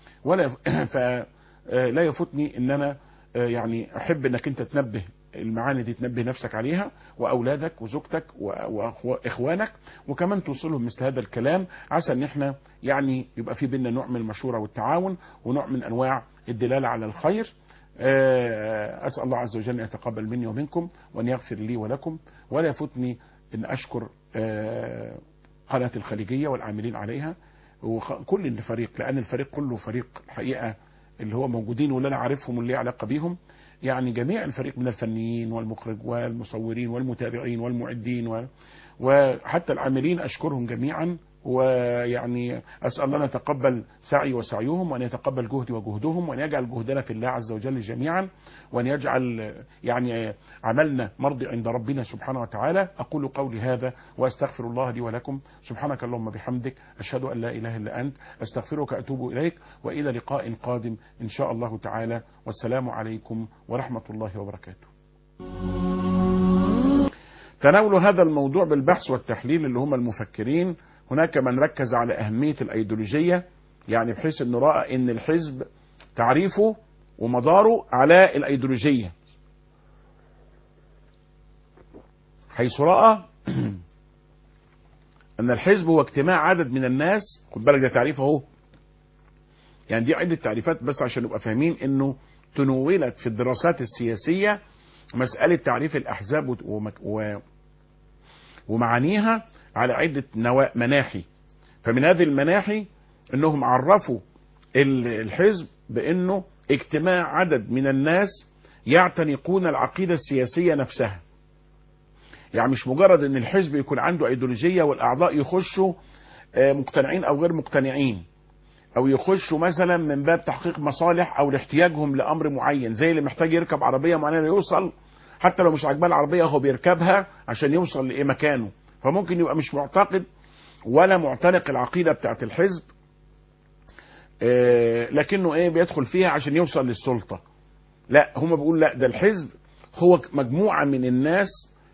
فلا يفوتني أن أنا يعني أحب أنك أنت تنبه المعاني دي، تنبه نفسك عليها وأولادك وزوجتك وإخوانك، وكمان توصلهم مثل هذا الكلام، عسى أن احنا يعني يبقى في بيننا نوع من المشورة والتعاون ونوع من أنواع الدلالة على الخير. أسأل الله عز وجل أن يتقبل مني ومنكم وأن يغفر لي ولكم. ولا يفوتني أن أشكر قناة الخليجية والعاملين عليها وكل الفريق، لأن الفريق كله فريق الحقيقة اللي هو موجودين واللي أنا عارفهم واللي علاقة بيهم، يعني جميع الفريق من الفنيين والمخرج والمصورين والمتابعين والمعدين وحتى العاملين، أشكرهم جميعا ويعني أسأل الله أن يتقبل سعي وسعيهم، وأن يتقبل جهدي وجهدهم، وأن يجعل جهدنا في الله عز وجل جميعا، وأن يجعل يعني عملنا مرضي عند ربنا سبحانه وتعالى. أقول قولي هذا وأستغفر الله لي ولكم. سبحانك اللهم بحمدك، أشهد أن لا إله إلا أنت، أستغفرك أتوب إليك، وإلى لقاء قادم إن شاء الله تعالى، والسلام عليكم ورحمة الله وبركاته. تناول هذا الموضوع بالبحث والتحليل اللي هم المفكرين. هناك من ركز على أهمية الأيديولوجية، يعني بحيث أنه رأى أن الحزب تعريفه ومداره على الأيديولوجية، حيث رأى أن الحزب هو اجتماع عدد من الناس. خد بالك ده تعريفه اهو، يعني دي عدة تعريفات بس عشان نبقى فاهمين أنه تنولت في الدراسات السياسية مسألة تعريف الأحزاب ومعانيها على عدة مناحي. فمن هذه المناحي أنهم عرفوا الحزب بأنه اجتماع عدد من الناس يعتنقون العقيدة السياسية نفسها. يعني مش مجرد أن الحزب يكون عنده أيديولوجية والأعضاء يخشوا مقتنعين أو غير مقتنعين، أو يخشوا مثلا من باب تحقيق مصالح أو لاحتياجهم لأمر معين، زي اللي محتاج يركب عربية معينة يوصل، حتى لو مش عاجباه العربية هو بيركبها عشان يوصل لإيه مكانه. فممكن يبقى مش معتقد ولا معتنق العقيدة بتاعت الحزب، لكنه بيدخل فيها عشان يوصل للسلطة. لا، هم بيقول لا، ده الحزب هو مجموعة من الناس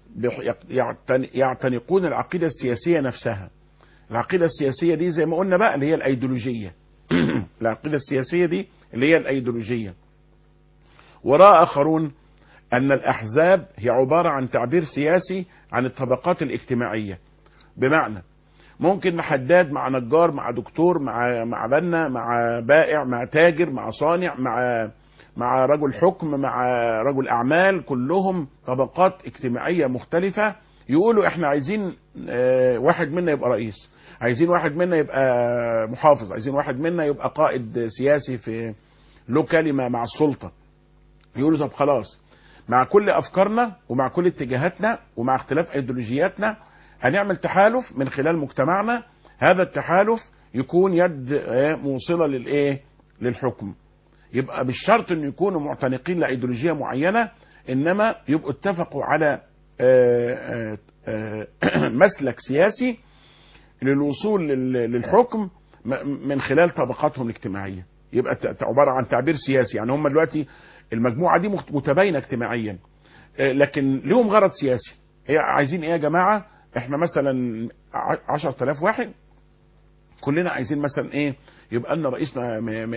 يعتنقون العقيدة السياسية نفسها. العقيدة السياسية دي زي ما قلنا بقى اللي هي الأيديولوجية. العقيدة السياسية دي اللي هي الأيديولوجية. ورأى آخرون أن الأحزاب هي عبارة عن تعبير سياسي عن الطبقات الاجتماعية. بمعنى ممكن حداد مع نجار مع دكتور مع بنا مع بائع مع تاجر مع صانع مع رجل حكم مع رجل أعمال، كلهم طبقات اجتماعية مختلفة. يقولوا احنا عايزين واحد منا يبقى رئيس، عايزين واحد منا يبقى محافظ، عايزين واحد منا يبقى قائد سياسي في له كلمة مع السلطة. يقولوا طب خلاص، مع كل أفكارنا ومع كل اتجاهاتنا ومع اختلاف ايديولوجياتنا هنعمل تحالف من خلال مجتمعنا. هذا التحالف يكون يد موصلة للحكم. يبقى بالشرط ان يكونوا معتنقين لايديولوجية معينة، انما يبقوا اتفقوا على مسلك سياسي للوصول للحكم من خلال طبقاتهم الاجتماعية. يبقى عبارة عن تعبير سياسي. يعني هم دلوقتي المجموعة دي متباينة اجتماعيا، لكن لهم غرض سياسي. عايزين ايه يا جماعة؟ احنا مثلا 10,000 واحد كلنا عايزين مثلا يبقى لنا رئيسنا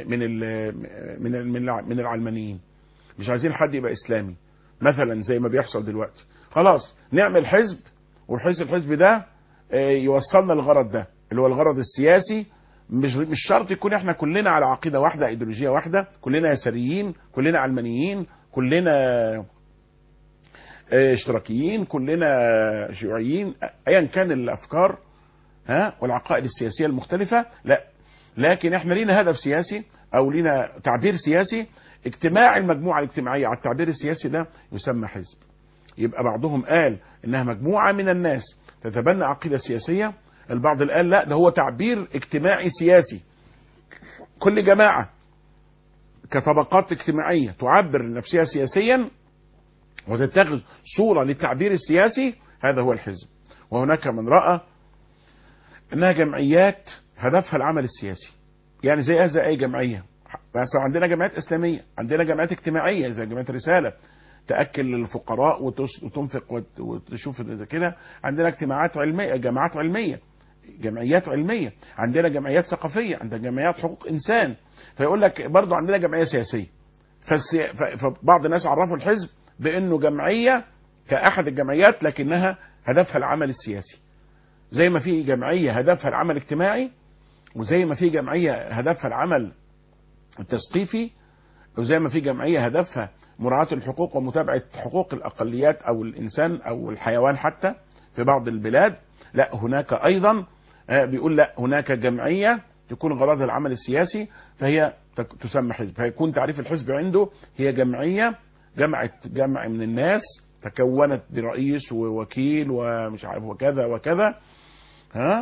من العلمانيين، مش عايزين حد يبقى اسلامي مثلا زي ما بيحصل دلوقتي. خلاص نعمل حزب، وبحيث الحزب ده يوصلنا للغرض ده اللي هو الغرض السياسي. مش شرط يكون احنا كلنا على عقيدة واحدة ايديولوجية واحدة، كلنا يساريين، كلنا علمانيين، كلنا اشتراكيين، كلنا شيوعيين، ايا كان الافكار والعقائد السياسية المختلفة. لا، لكن احنا لينا هدف سياسي او لينا تعبير سياسي. اجتماع المجموعة الاجتماعية على التعبير السياسي ده يسمى حزب. يبقى بعضهم قال انها مجموعة من الناس تتبنى عقيدة سياسية، البعض قال لا، ده هو تعبير اجتماعي سياسي. كل جماعة كطبقات اجتماعية تعبر نفسها سياسيا وتتخذ صورة للتعبير السياسي، هذا هو الحزب. وهناك من رأى انها جمعيات هدفها العمل السياسي. يعني زي اي جمعية، مثلا عندنا جمعيات اسلامية، عندنا جمعيات اجتماعية زي جمعية رسالة تأكل الفقراء وتنفق وتشوف كده. عندنا اجتماعات علمية، جماعات علمية، جمعيات علمية، عندنا جمعيات ثقافية، عندنا جمعيات حقوق إنسان. فيقول لك برضو عندنا جمعية سياسية. فبعض الناس عرفوا الحزب بأنه جمعية كأحد الجمعيات لكنها هدفها العمل السياسي. زي ما في جمعية هدفها العمل الاجتماعي، وزي ما في جمعية هدفها العمل التثقيفي، وزي ما في جمعية هدفها مراعاة الحقوق ومتابعة حقوق الأقليات أو الإنسان أو الحيوان حتى في بعض البلاد. لا، هناك أيضا بيقول لا، هناك جمعية تكون غرضها العمل السياسي فهي تسمى حزب. فيكون تعريف الحزب عنده هي جمعية جمع من الناس تكونت برئيس ووكيل ومش عارف وكذا وكذا،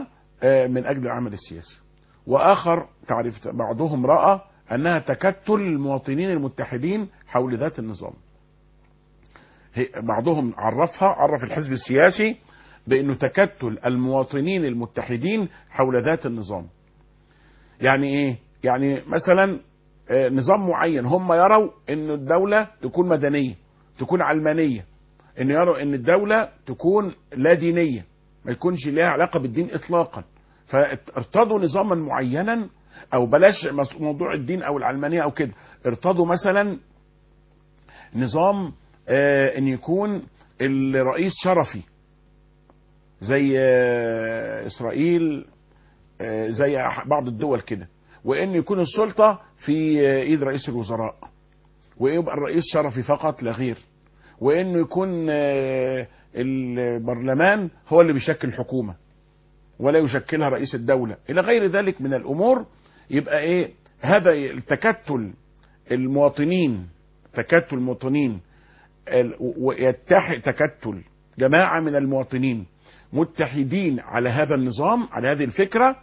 من أجل العمل السياسي. وآخر تعريف بعضهم رأى أنها تكتل المواطنين المتحدين حول ذات النظام. بعضهم عرف الحزب السياسي بأنه تكتل المواطنين المتحدين حول ذات النظام. يعني إيه؟ يعني مثلا نظام معين هم يروا أن الدولة تكون مدنية، تكون علمانية، أن يروا أن الدولة تكون لا دينية، ما يكونش لها علاقة بالدين إطلاقا، فارتضوا نظاما معينا، أو بلاش موضوع الدين أو العلمانية أو كده، ارتضوا مثلا نظام أن يكون الرئيس شرفي زي إسرائيل، زي بعض الدول كده، وأن يكون السلطة في إيد رئيس الوزراء، ويبقى الرئيس شرفي فقط لا غير، وأنه يكون البرلمان هو اللي بيشكل الحكومة ولا يشكلها رئيس الدولة إلى غير ذلك من الأمور. يبقى إيه هذا التكتل المواطنين، تكتل المواطنين ويتحد تكتل جماعة من المواطنين متحدين على هذا النظام، على هذه الفكرة،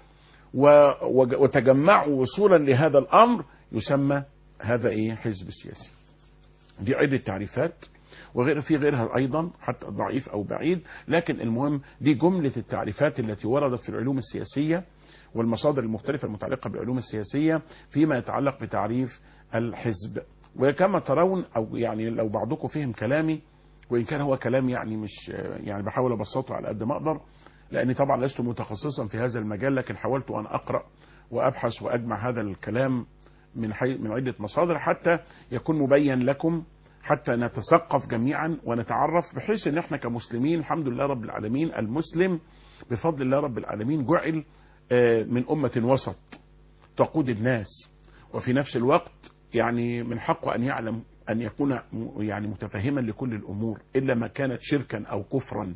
وتجمعوا وصولا لهذا الأمر، يسمى هذا إيه؟ حزب سياسي. دي عدة تعريفات في غيرها أيضا حتى ضعيف أو بعيد، لكن المهم دي جملة التعريفات التي وردت في العلوم السياسية والمصادر المختلفة المتعلقة بالعلوم السياسية فيما يتعلق بتعريف الحزب. وكما ترون، أو يعني لو بعضكم فهم كلامي، وإن كان هو كلام يعني مش يعني بحاول أبسطه على قد ما أقدر، لأني طبعا لست متخصصا في هذا المجال، لكن حاولت أن أقرأ وأبحث وأجمع هذا الكلام من عدة مصادر حتى يكون مبين لكم، حتى نتثقف جميعا ونتعرف، بحيث ان احنا كمسلمين الحمد لله رب العالمين، المسلم بفضل الله رب العالمين جعل من أمة وسط تقود الناس، وفي نفس الوقت يعني من حقه أن يعلم أن يكون يعني متفهما لكل الأمور إلا ما كانت شركا أو كفرا.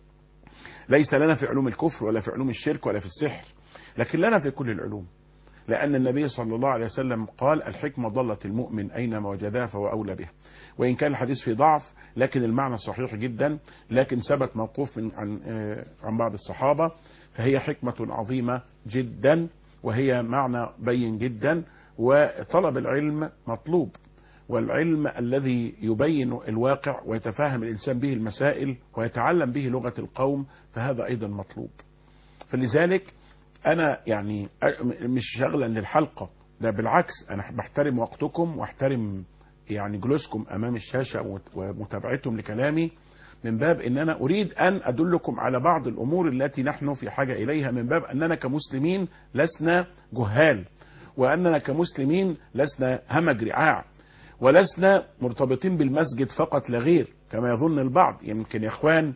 ليس لنا في علوم الكفر ولا في علوم الشرك ولا في السحر، لكن لنا في كل العلوم، لأن النبي صلى الله عليه وسلم قال الحكمة ضلة المؤمن أينما وجدها فهو أولى بها. وإن كان الحديث فيه ضعف لكن المعنى صحيح جدا، لكن ثبت موقوف عن بعض الصحابة، فهي حكمة عظيمة جدا، وهي معنى بين جدا. وطلب العلم مطلوب، والعلم الذي يبين الواقع ويتفاهم الإنسان به المسائل ويتعلم به لغة القوم، فهذا أيضا مطلوب. فلذلك أنا يعني مش شغلا للحلقة، ده بالعكس أنا بحترم وقتكم واحترم يعني جلوسكم أمام الشاشة ومتابعتهم لكلامي، من باب أن أنا أريد أن أدلكم على بعض الأمور التي نحن في حاجة إليها، من باب أننا كمسلمين لسنا جهال، وأننا كمسلمين لسنا همج رعاع، ولسنا مرتبطين بالمسجد فقط لا غير كما يظن البعض. يمكن يا إخوان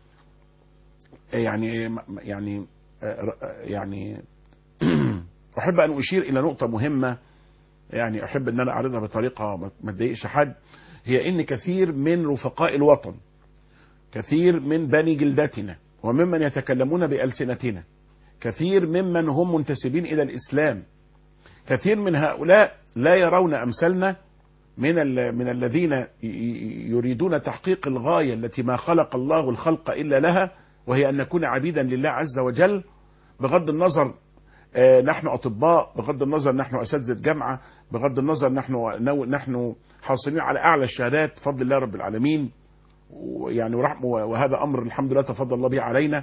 يعني أحب أن أشير إلى نقطة مهمة، يعني أحب أن أنا أعرضها بطريقة ما تضايقش حد، هي إن كثير من رفقاء الوطن، كثير من بني جلدتنا وممن يتكلمون بألسنتنا، كثير ممن هم منتسبين إلى الإسلام، كثير من هؤلاء لا يرون أمثالنا من الذين يريدون تحقيق الغاية التي ما خلق الله الخلق إلا لها، وهي أن نكون عبيدا لله عز وجل، بغض النظر نحن أطباء، بغض النظر نحن أساتذة جامعة، بغض النظر نحن حاصلين على أعلى الشهادات بفضل الله رب العالمين، يعني وهذا أمر الحمد لله تفضل الله به علينا.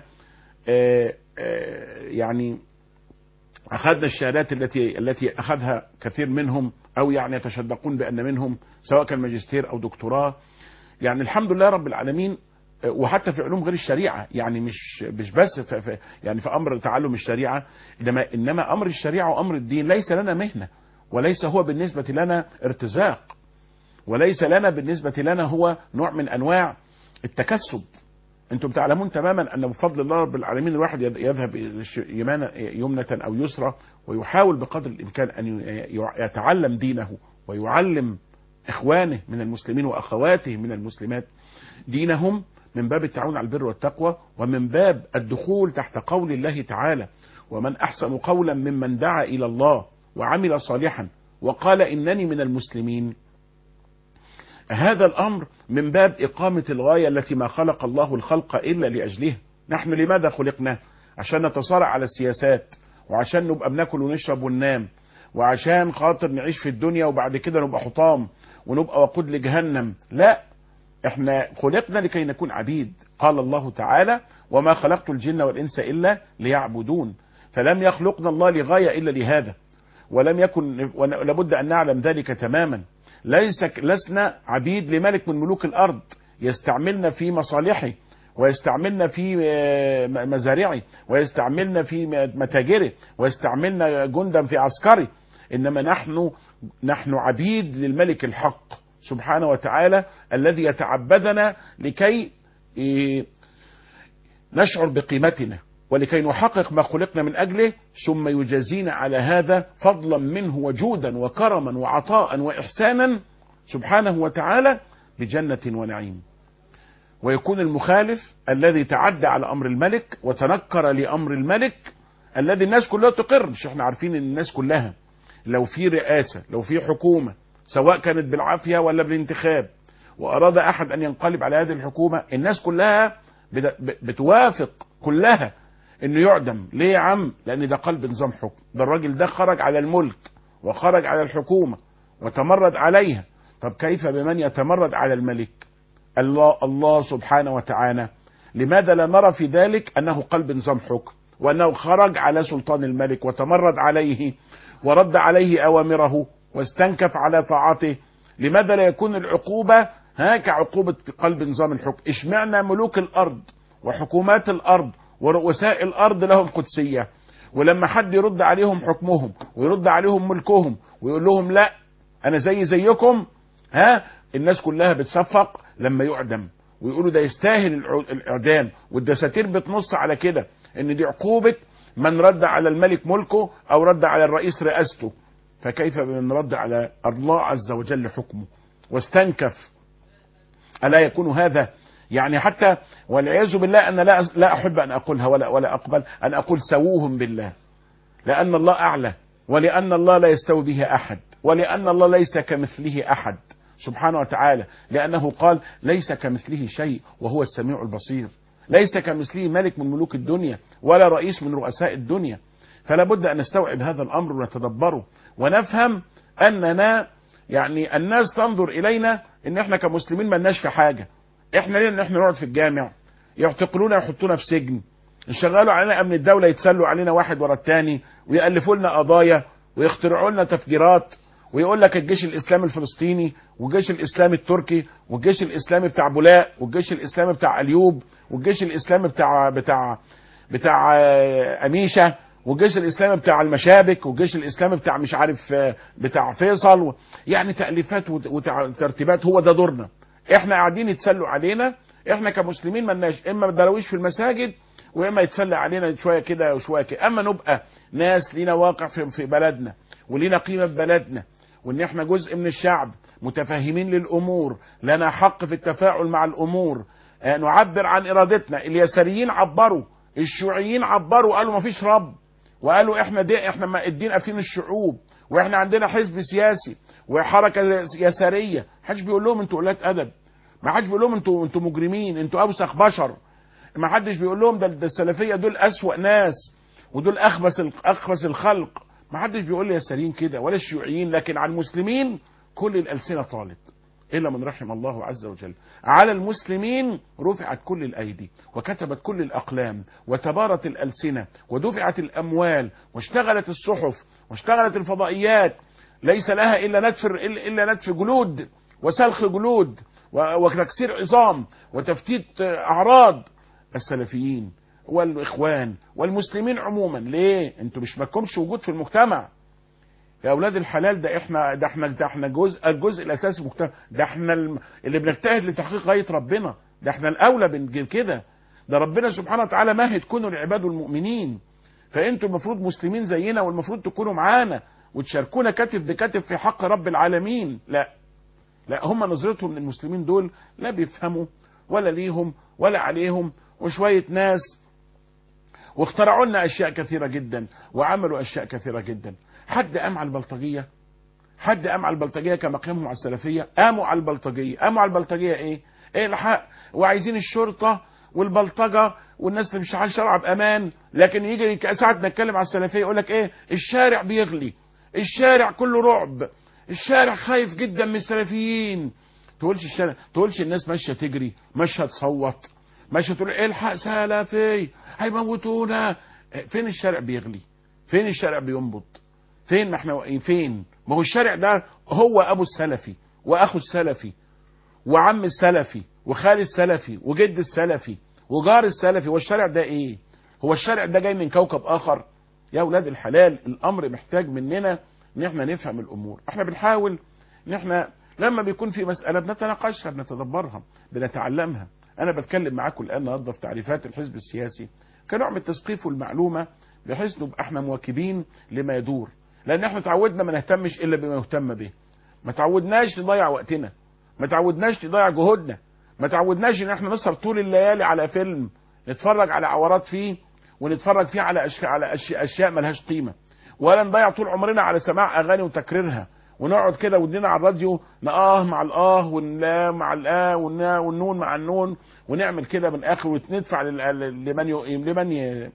يعني أخذنا الشهادات التي أخذها كثير منهم، أو يعني يتشدقون بأن منهم، سواء كان ماجستير أو دكتوراه، يعني الحمد لله رب العالمين. وحتى في علوم غير الشريعة، يعني مش بس يعني في أمر تعلم الشريعة، إنما أمر الشريعة وأمر الدين ليس لنا مهنة، وليس هو بالنسبة لنا ارتزاق، وليس لنا بالنسبة لنا هو نوع من أنواع التكسب. أنتم تعلمون تماما أن بفضل الله رب العالمين الواحد يذهب يمنة أو يسرى، ويحاول بقدر الإمكان أن يتعلم دينه ويعلم إخوانه من المسلمين وأخواته من المسلمات دينهم، من باب التعاون على البر والتقوى، ومن باب الدخول تحت قول الله تعالى: ومن أحسن قولا ممن دعا إلى الله وعمل صالحا وقال إنني من المسلمين. هذا الأمر من باب إقامة الغاية التي ما خلق الله الخلق إلا لأجله. نحن لماذا خلقنا؟ عشان نتصارع على السياسات، وعشان نبقى بناكل ونشرب وننام، وعشان خاطر نعيش في الدنيا وبعد كده نبقى حطام ونبقى وقود لجهنم. لا، احنا خلقنا لكي نكون عبيد. قال الله تعالى: وما خلقت الجن والإنس إلا ليعبدون. فلم يخلقنا الله لغاية إلا لهذا، ولم يكن، ولابد أن نعلم ذلك تماما. لسنا عبيد لملك من ملوك الأرض يستعملنا في مصالحه، ويستعملنا في مزارعه، ويستعملنا في متاجره، ويستعملنا جندا في عسكره. إنما نحن عبيد للملك الحق سبحانه وتعالى، الذي يتعبدنا لكي نشعر بقيمتنا، ولكي نحقق ما خلقنا من أجله، ثم يجازينا على هذا فضلا منه وجودا وكرما وعطاء وإحسانا سبحانه وتعالى بجنة ونعيم. ويكون المخالف الذي تعدى على أمر الملك وتنكر لأمر الملك الذي الناس كلها تقر. مش احنا عارفين ان الناس كلها لو في رئاسة، لو في حكومة، سواء كانت بالعافية ولا بالانتخاب، وأراد أحد أن ينقلب على هذه الحكومة، الناس كلها بتوافق كلها انه يعدم. ليه يا عم؟ لان ده قلب نظام حكم. ده الراجل ده خرج على الملك وخرج على الحكومة وتمرد عليها. طب كيف بمن يتمرد على الملك؟ الله سبحانه وتعالى. لماذا لا نرى في ذلك انه قلب نظام حكم، وانه خرج على سلطان الملك وتمرد عليه ورد عليه اوامره واستنكف على طاعته؟ لماذا لا يكون العقوبة كعقوبة قلب نظام الحكم؟ اشمعنا ملوك الارض وحكومات الارض ورؤساء الارض لهم قدسية، ولما حد يرد عليهم حكمهم ويرد عليهم ملكهم ويقول لهم لا انا زيكم، الناس كلها بتصفق لما يعدم، ويقولوا ده يستاهل الاعدام، والدساتير بتنص على كده ان دي عقوبة من رد على الملك ملكه او رد على الرئيس رئاسته. فكيف بمن رد على الله عز وجل حكمه واستنكف؟ ألا يكون هذا يعني حتى والعياذ بالله؟ أنا لا أحب أن أقولها ولا أقبل أن أقول سووهم بالله، لأن الله أعلى، ولأن الله لا يستوي به أحد، ولأن الله ليس كمثله أحد سبحانه وتعالى، لأنه قال ليس كمثله شيء وهو السميع البصير. ليس كمثله ملك من ملوك الدنيا ولا رئيس من رؤساء الدنيا. فلا بد أن نستوعب هذا الأمر ونتدبره ونفهم أننا يعني الناس تنظر إلينا إن إحنا كمسلمين ما لناش في حاجة. إحنا ليه إن إحنا نقعد في الجامع، يعتقلونا يحطونا في سجن، يشغلوا علينا أمن الدولة، يتسلوا علينا واحد ورا التاني، ويألفوا لنا قضايا ويخترعوا لنا تفجيرات، ويقول لك الجيش الإسلامي الفلسطيني والجيش الإسلامي التركي والجيش الإسلامي بتاع بولاق والجيش الإسلامي بتاع أليوب والجيش الإسلامي بتاع أميشة والجيش الإسلامي بتاع المشابك والجيش الإسلامي بتاع مش عارف بتاع فيصل. يعني تأليفات وترتيبات. هو ده دورنا. احنا قاعدين يتسلوا علينا. احنا كمسلمين ملناش اما درويش في المساجد، واما يتسلى علينا شويه كده وشويه كده. اما نبقى ناس لينا واقع في بلدنا ولينا قيمه في بلدنا، وان احنا جزء من الشعب متفاهمين للامور، لنا حق في التفاعل مع الامور، نعبر عن ارادتنا. اليساريين عبروا، الشيوعيين عبروا، قالوا ما فيش رب، وقالوا احنا الدين قافلين الشعوب، واحنا عندنا حزب سياسي وحركه يساريه. محدش بيقول لهم انتوا قلات ادب، ما حدش بيقول لهم انتوا مجرمين، انتوا اوسخ بشر، ما حدش بيقول لهم ده السلفيه دول اسوأ ناس ودول اخبث الخلق. ما حدش بيقول لي يساريين كده ولا الشيوعيين. لكن على المسلمين كل الالسنه طالت الا من رحم الله عز وجل. على المسلمين رفعت كل الايدي وكتبت كل الاقلام وتبارت الالسنه ودفعت الاموال واشتغلت الصحف واشتغلت الفضائيات. ليس لها الا نتف جلود وسلخ جلود وتكسير عظام وتفتيت اعراض السلفيين والاخوان والمسلمين عموما. ليه؟ انتوا مش مالكمش وجود في المجتمع يا اولاد الحلال. ده احنا الجزء الاساسي في المجتمع. ده احنا اللي بنجتهد لتحقيق غايه ربنا. ده احنا الاولى بنجيب كده. ده ربنا سبحانه وتعالى مهد كونوا لعباده المؤمنين. فانتوا المفروض مسلمين زينا، والمفروض تكونوا معانا وتشاركونا كتف بكتف في حق رب العالمين. لا هم نظرتهم من المسلمين دول لا بيفهموا ولا ليهم ولا عليهم، وشوية ناس واخترعوا لنا اشياء كثيرة جدا وعملوا اشياء كثيرة جدا. حد قام على البلطجية؟ حد قام على البلطجية كما قاموا على السلفية؟ قاموا على البلطجية. قاموا على البلطجية ايه الحق، وعايزين الشرطة والبلطجه والناس اللي مش على الشرع بامان، لكن يجي ساعه ما نتكلم على السلفيه يقول لك ايه؟ الشارع بيغلي، الشارع كله رعب، الشارع خايف جدا من السلفيين. تقولش الشارع، تقولش الناس ماشيه تجري، ماشيه تصوت، ماشيه تقول الحق سلفي هيموتونا. فين الشارع بيغلي؟ فين الشارع بينبض؟ فين؟ ما احنا فين؟ ما هو الشارع ده هو ابو السلفي واخو السلفي وعم السلفي وخال السلفي وجد السلفي وجار السلفي. والشارع ده ايه؟ هو الشارع ده جاي من كوكب اخر؟ يا اولاد الحلال، الامر محتاج مننا ان احنا نفهم الامور. احنا بنحاول ان احنا لما بيكون في مسألة بنتناقشها، بنتدبرها، بنتعلمها. انا بتكلم معاكم الان النهارده في تعريفات الحزب السياسي كنوع من التثقيف والمعلومة، بحيث نبقى احنا مواكبين لما يدور، لان احنا تعودنا ما نهتمش الا بما يهتم به. ما تعودناش نضيع وقتنا، ما تعودناش نضيع جهودنا، ما تعودناش ان احنا نسهر طول الليالي على فيلم نتفرج على عورات فيه ونتفرج فيه على اشياء ملهاش قيمه، ولا نضيع طول عمرنا على سماع اغاني وتكريرها، ونقعد كده ودنا على الراديو نآه مع الآه واللا مع الآه والنون مع النون، ونعمل كده من آخر وندفع لمن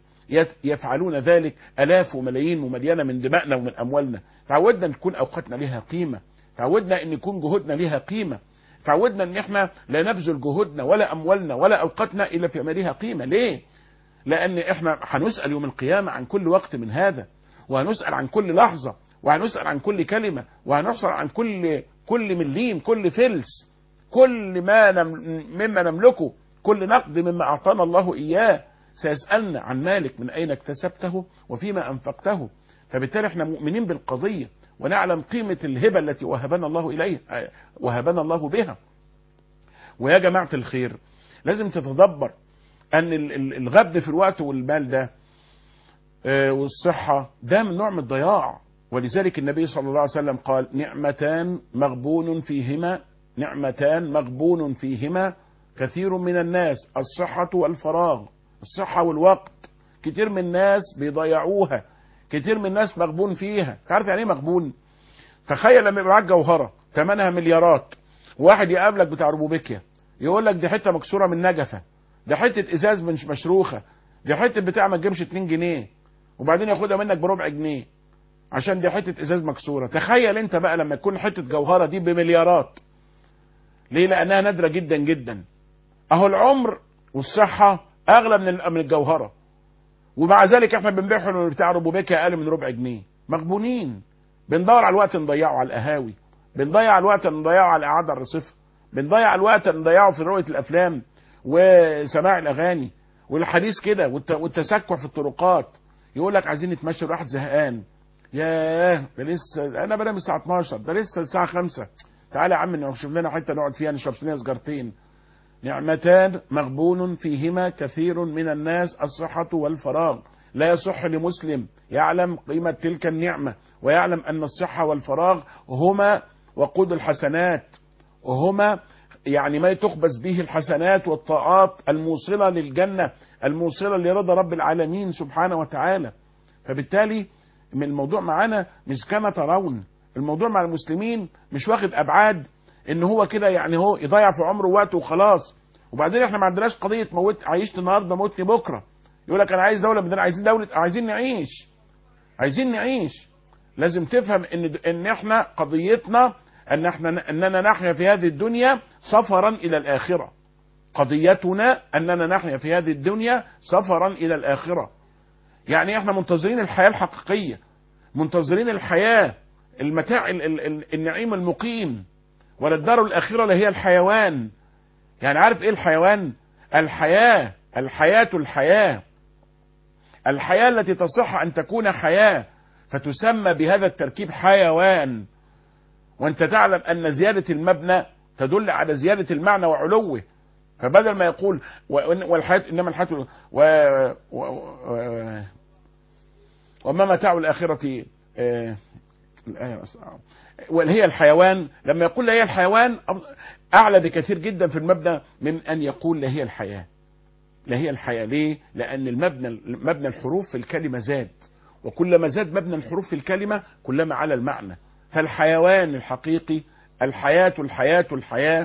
يفعلون ذلك آلاف وملايين ممليانة من دمائنا ومن أموالنا. تعودنا نكون أوقاتنا لها قيمة، تعودنا أن يكون جهودنا لها قيمة، تعودنا أن احنا لا نبذل جهودنا ولا أموالنا ولا أوقاتنا إلا في ما لها قيمة. ليه؟ لأن احنا هنسأل يوم القيامة عن كل وقت من هذا، وهنسأل عن كل لحظة، وهنسأل عن كل كلمة، وهنسأل عن كل مليم، كل فلس، كل ما مما نملكه، كل نقد مما أعطانا الله إياه. سيسألنا عن مالك من أين اكتسبته وفيما أنفقته. فبالتالي احنا مؤمنين بالقضية ونعلم قيمة الهبة التي وهبنا الله إليها، وهبنا الله بها. ويا جماعة الخير، لازم تتدبر أن الغبن في الوقت والمال ده والصحة ده من نوع من الضياع. ولذلك النبي صلى الله عليه وسلم قال: نعمتان مغبون فيهما كثير من الناس، الصحة والفراغ. الصحة والوقت كتير من الناس بيضيعوها، كتير من الناس مغبون فيها. تعرف يعني ايه مغبون؟ تخيل لما يبقى معاك جوهرة ثمنها مليارات، واحد يقابلك بتاع ربوبيكيا يقول لك دي حتة مكسورة من نجفة، دي حتة ازاز مش مشروخة، دي حتة بتاع ما تجيبش 2 جنيه، وبعدين ياخدها منك بربع جنيه عشان دي حتة ازاز مكسورة. تخيل انت بقى لما يكون حتة جوهرة دي بمليارات. ليه؟ لانها نادرة جدا جدا. اهو العمر والصحة اغلى من الجوهرة، ومع ذلك احنا بنبيعهم بتاع ربوبيكيا اقل من ربع جنيه. مغبونين. بندور على الوقت نضيعه على القهاوي، بنضيع الوقت نضيعه على القعدة الرصيفة، بنضيع الوقت نضيعه في رؤية الافلام وسماع الاغاني والحديث كده والتسكع في الطرقات. يقول لك عايزين نتمشى، الواحد زهقان، ياه ده لسه انا بنام الساعه 12، ده لسه الساعه 5، تعالى يا عم نشوف لنا حته نقعد فيها نشرب لنا سجارتين. نعمتان مغبون فيهما كثير من الناس، الصحة والفراغ. لا يصح لمسلم يعلم قيمة تلك النعمة ويعلم أن الصحة والفراغ هما وقود الحسنات، وهما يعني ما تخبز به الحسنات والطاعات الموصلة للجنة، الموصلة لرضا رب العالمين سبحانه وتعالى. فبالتالي من الموضوع معانا مش كما ترون، الموضوع مع المسلمين مش واخد أبعاد ان هو كده يعني هو يضيع في عمره وقته وخلاص. وبعدين احنا ما عندناش قضيه موت، عيشت النهارده موتني بكره. يقول لك انا عايز دوله، بدنا عايزين دوله، عايزين نعيش. لازم تفهم ان احنا قضيتنا اننا نحيا في هذه الدنيا سفرا الى الاخره. قضيتنا اننا نحيا في هذه الدنيا سفرا الى الاخره. يعني احنا منتظرين الحياه الحقيقيه، منتظرين الحياه المتاع النعيم المقيم، ولا الدار الأخيرة اللي هي الحيوان. يعني عارف ايه الحيوان؟ الحياة الحياة التي تصح أن تكون حياة فتسمى بهذا التركيب حيوان. وانت تعلم أن زيادة المبنى تدل على زيادة المعنى وعلوه. فبدل ما يقول والحياة إنما الحياة وما متاع الآخرة الآية وهي الحيوان، لما يقول لا هي الحيوان أعلى بكثير جدا في المبنى من أن يقول لا هي الحياة. لا هي الحياة. ليه؟ لأن مبنى الحروف في الكلمة زاد، وكلما زاد مبنى الحروف في الكلمة كلما على المعنى. فالحيوان الحقيقي، الحياة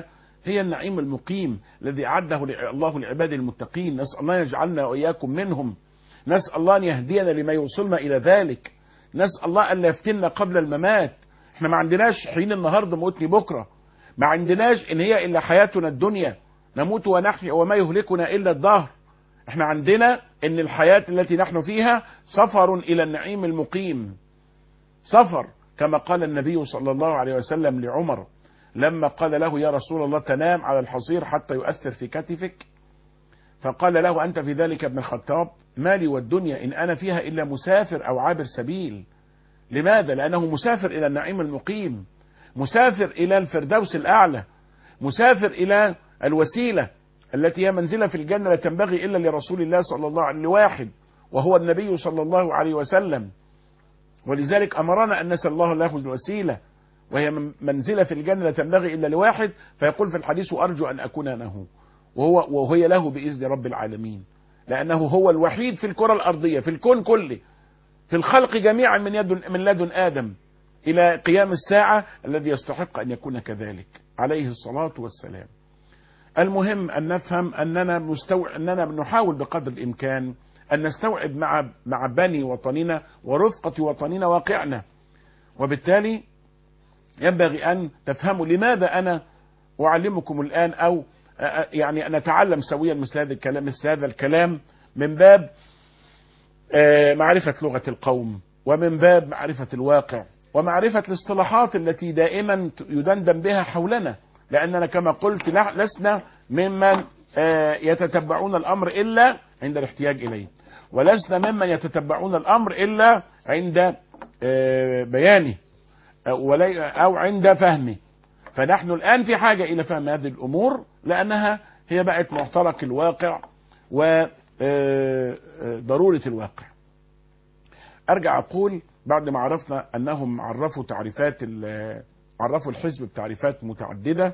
هي النعيم المقيم الذي أعده الله لعباده المتقين. نسأل الله يجعلنا وإياكم منهم. نسأل الله أن يهدينا لما يوصلنا إلى ذلك. نسأل الله أن لا يفتنا قبل الممات. احنا ما عندناش حين النهاردة موتني بكرة، ما عندناش إن هي إلا حياتنا الدنيا نموت ونحيا وما يهلكنا إلا الدهر. احنا عندنا إن الحياة التي نحن فيها سفر إلى النعيم المقيم، سفر كما قال النبي صلى الله عليه وسلم لعمر لما قال له يا رسول الله تنام على الحصير حتى يؤثر في كتفك، فقال له أنت في ذلك ابن الخطاب؟ مالي والدنيا إن أنا فيها إلا مسافر أو عابر سبيل. لماذا؟ لأنه مسافر إلى النعيم المقيم، مسافر إلى الفردوس الأعلى، مسافر إلى الوسيلة التي هي منزلة في الجنة لا تنبغي إلا لرسول الله صلى الله عليه واحد، وهو النبي صلى الله عليه وسلم. ولذلك أمرنا أن نسأل الله له الوسيلة، وهي منزلة في الجنة لا تنبغي إلا لواحد، فيقول في الحديث أرجو أن أكون أنا وهي له بإذن رب العالمين، لأنه هو الوحيد في الكرة الأرضية في الكون كله في الخلق جميعا من لدن آدم إلى قيام الساعة الذي يستحق أن يكون كذلك عليه الصلاة والسلام. المهم أن نفهم أننا نحاول بقدر الإمكان أن نستوعب مع بني وطننا ورفقة وطننا واقعنا، وبالتالي ينبغي أن تفهموا لماذا أنا أعلمكم الآن أو يعني أن نتعلم سويا مثل هذا الكلام من باب معرفة لغة القوم، ومن باب معرفة الواقع، ومعرفة الاصطلاحات التي دائما يدندن بها حولنا، لأننا كما قلت لسنا ممن يتتبعون الأمر إلا عند الاحتياج إليه، ولسنا ممن يتتبعون الأمر إلا عند بيانه أو عند فهمه. فنحن الآن في حاجة إلى فهم هذه الأمور، لأنها هي بقت معترك الواقع وضرورة الواقع. أرجع أقول بعد ما عرفنا أنهم عرفوا الحزب بتعريفات متعددة،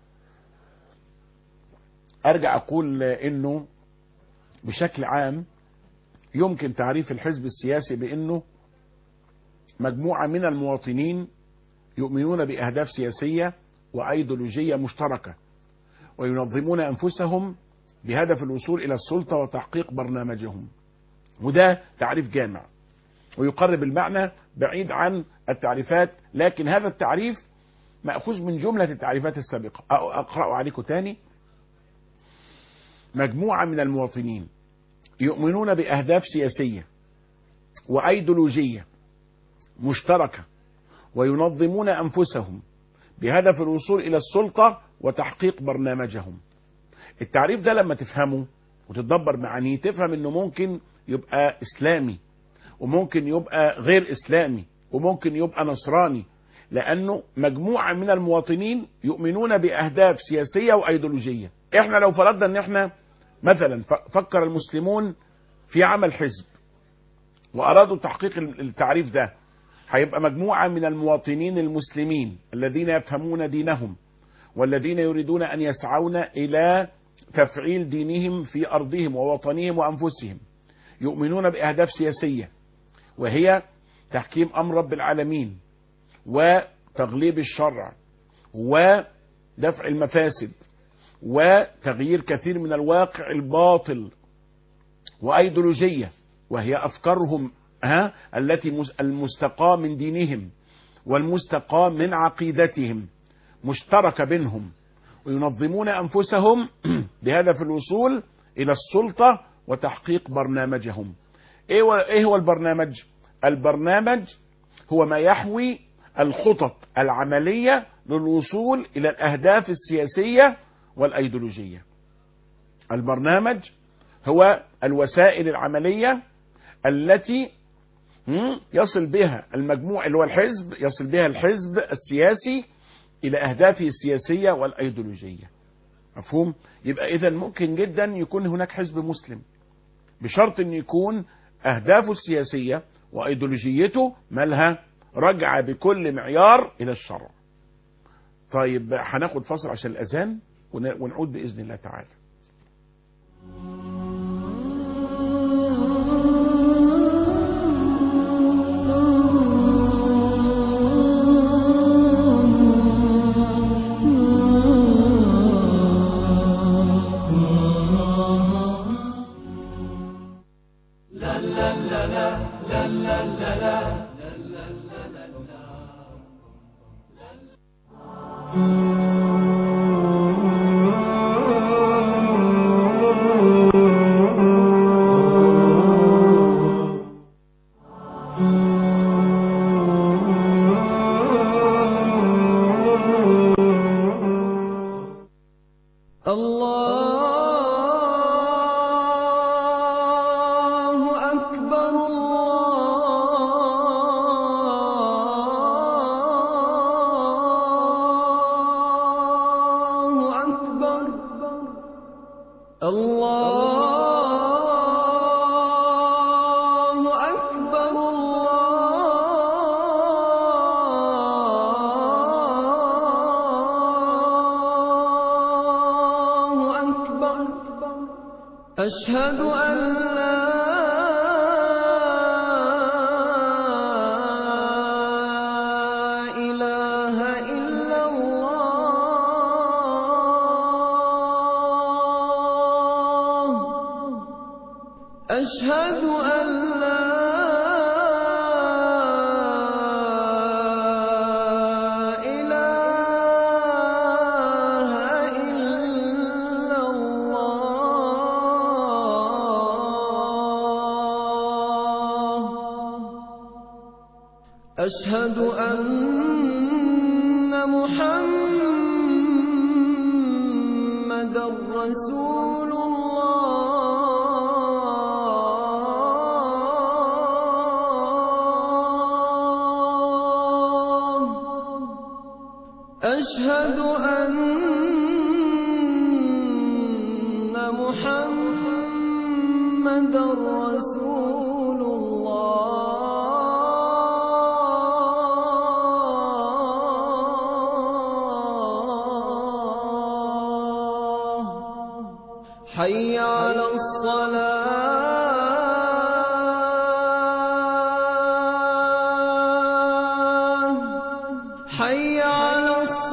أرجع أقول إنه بشكل عام يمكن تعريف الحزب السياسي بأنه مجموعة من المواطنين يؤمنون بأهداف سياسية وأيديولوجية مشتركة، وينظمون أنفسهم بهدف الوصول إلى السلطة وتحقيق برنامجهم. وده تعريف جامع ويقرب المعنى بعيد عن التعريفات، لكن هذا التعريف مأخوذ من جملة التعريفات السابقة. أقرأ عليكم تاني: مجموعة من المواطنين يؤمنون بأهداف سياسية وأيديولوجية مشتركة، وينظمون أنفسهم بهدف الوصول إلى السلطة وتحقيق برنامجهم. التعريف ده لما تفهمه وتتدبر معانيه تفهم انه ممكن يبقى اسلامي، وممكن يبقى غير اسلامي، وممكن يبقى نصراني، لانه مجموعة من المواطنين يؤمنون باهداف سياسية وايديولوجية. احنا لو فرضنا ان احنا مثلا فكر المسلمون في عمل حزب وارادوا تحقيق التعريف ده، هيبقى مجموعة من المواطنين المسلمين الذين يفهمون دينهم والذين يريدون أن يسعون إلى تفعيل دينهم في أرضهم ووطنهم وأنفسهم، يؤمنون بأهداف سياسية وهي تحكيم أمر رب العالمين وتغليب الشرع ودفع المفاسد وتغيير كثير من الواقع الباطل، وأيديولوجية وهي أفكارهم التي المستقاة من دينهم والمستقاة من عقيدتهم مشتركة بينهم، وينظمون أنفسهم بهدف الوصول إلى السلطة وتحقيق برنامجهم. إيه هو البرنامج؟ البرنامج هو ما يحوي الخطط العملية للوصول إلى الأهداف السياسية والأيديولوجية. البرنامج هو الوسائل العملية التي يصل بها المجموع اللي هو الحزب، يصل بها الحزب السياسي إلى أهدافه السياسية والأيديولوجية. مفهوم؟ يبقى إذن ممكن جدا يكون هناك حزب مسلم بشرط أن يكون أهدافه السياسية وأيديولوجيته مالها رجع بكل معيار إلى الشرع. طيب هناخد فاصل عشان الأذان ونعود بإذن الله تعالى. أشهد أن لا إله إلا الله أشهد أن لا إله إلا الله أشهد أن محمدًا رسول الله أشهد أن محمدًا رسول الله حي على الصلاة حي على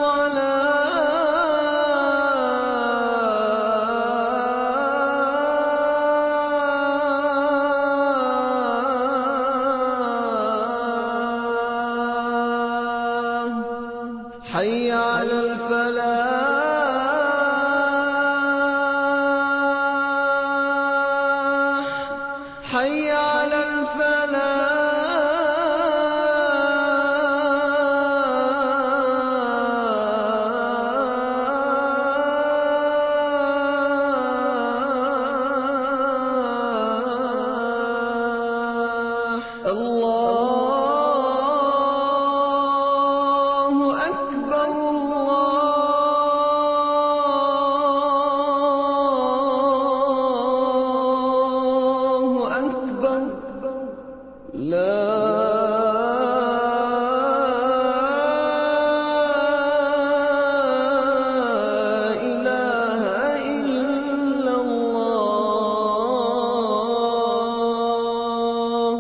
الصلاة حي على الفلاح حي على الفلاح الله أكبر الله أكبر لا إله إلا الله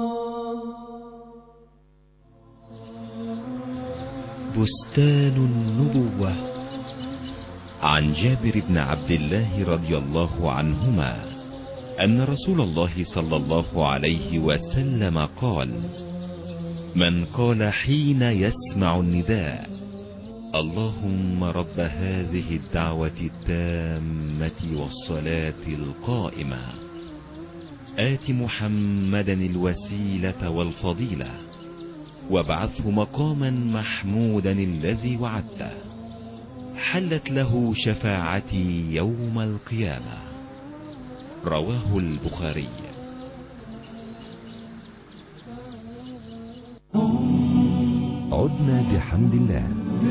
بستان النبوة عن جابر بن عبد الله رضي الله عنهما أن رسول الله صلى الله عليه وسلم قال: من قال حين يسمع النداء: اللهم رب هذه الدعوة التامة والصلاة القائمة آت محمدا الوسيلة والفضيلة وابعثه مقاما محمودا الذي وعدته، حلت له شفاعتي يوم القيامة. رواه البخاري. عدنا بحمد الله.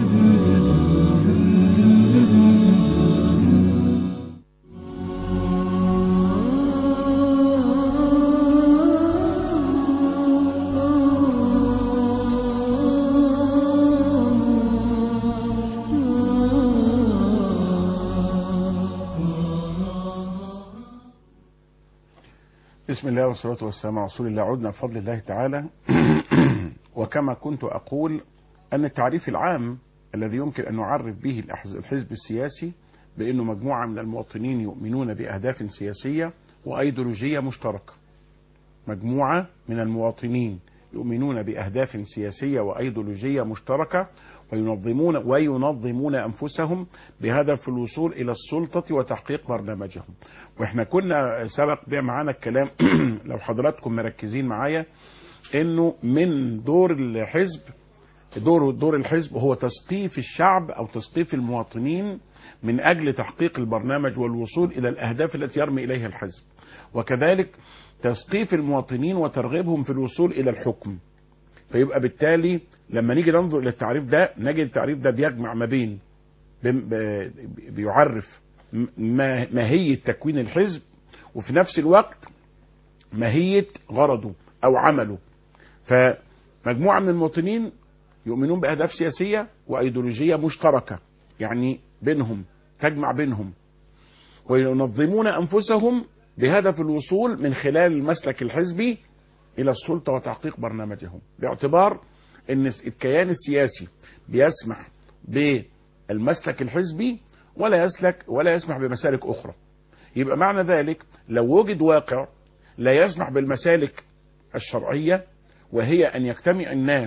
بسم الله والصلاة والسلام على رسول الله. عدنا بفضل الله تعالى. وكما كنت أقول أن التعريف العام الذي يمكن أن نعرف به الحزب السياسي بأنه مجموعة من المواطنين يؤمنون بأهداف سياسية وأيديولوجية مشتركة. مجموعة من المواطنين يؤمنون بأهداف سياسية وأيديولوجية مشتركة وينظمون أنفسهم بهدف الوصول إلى السلطة وتحقيق برنامجهم. وإحنا كنا سبق بقى معانا الكلام لو حضراتكم مركزين معايا إنه من دور الحزب دور الحزب هو تثقيف الشعب أو تثقيف المواطنين من أجل تحقيق البرنامج والوصول إلى الأهداف التي يرمي إليها الحزب، وكذلك تثقيف المواطنين وترغيبهم في الوصول إلى الحكم. فيبقى بالتالي لما نيجي ننظر إلى التعريف ده نجد التعريف ده بيجمع ما بين بيعرف ماهية تكوين الحزب، وفي نفس الوقت ماهية غرضه أو عمله. فمجموعة من المواطنين يؤمنون بأهداف سياسية وأيديولوجية مشتركة، يعني بينهم تجمع بينهم، وينظمون أنفسهم بهدف الوصول من خلال المسلك الحزبي إلى السلطة وتحقيق برنامجهم، باعتبار أن الكيان السياسي بيسمح بالمسلك الحزبي ولا يسمح بمسالك أخرى. يبقى معنى ذلك لو وجد واقع لا يسمح بالمسالك الشرعية، وهي أن يجتمع الناس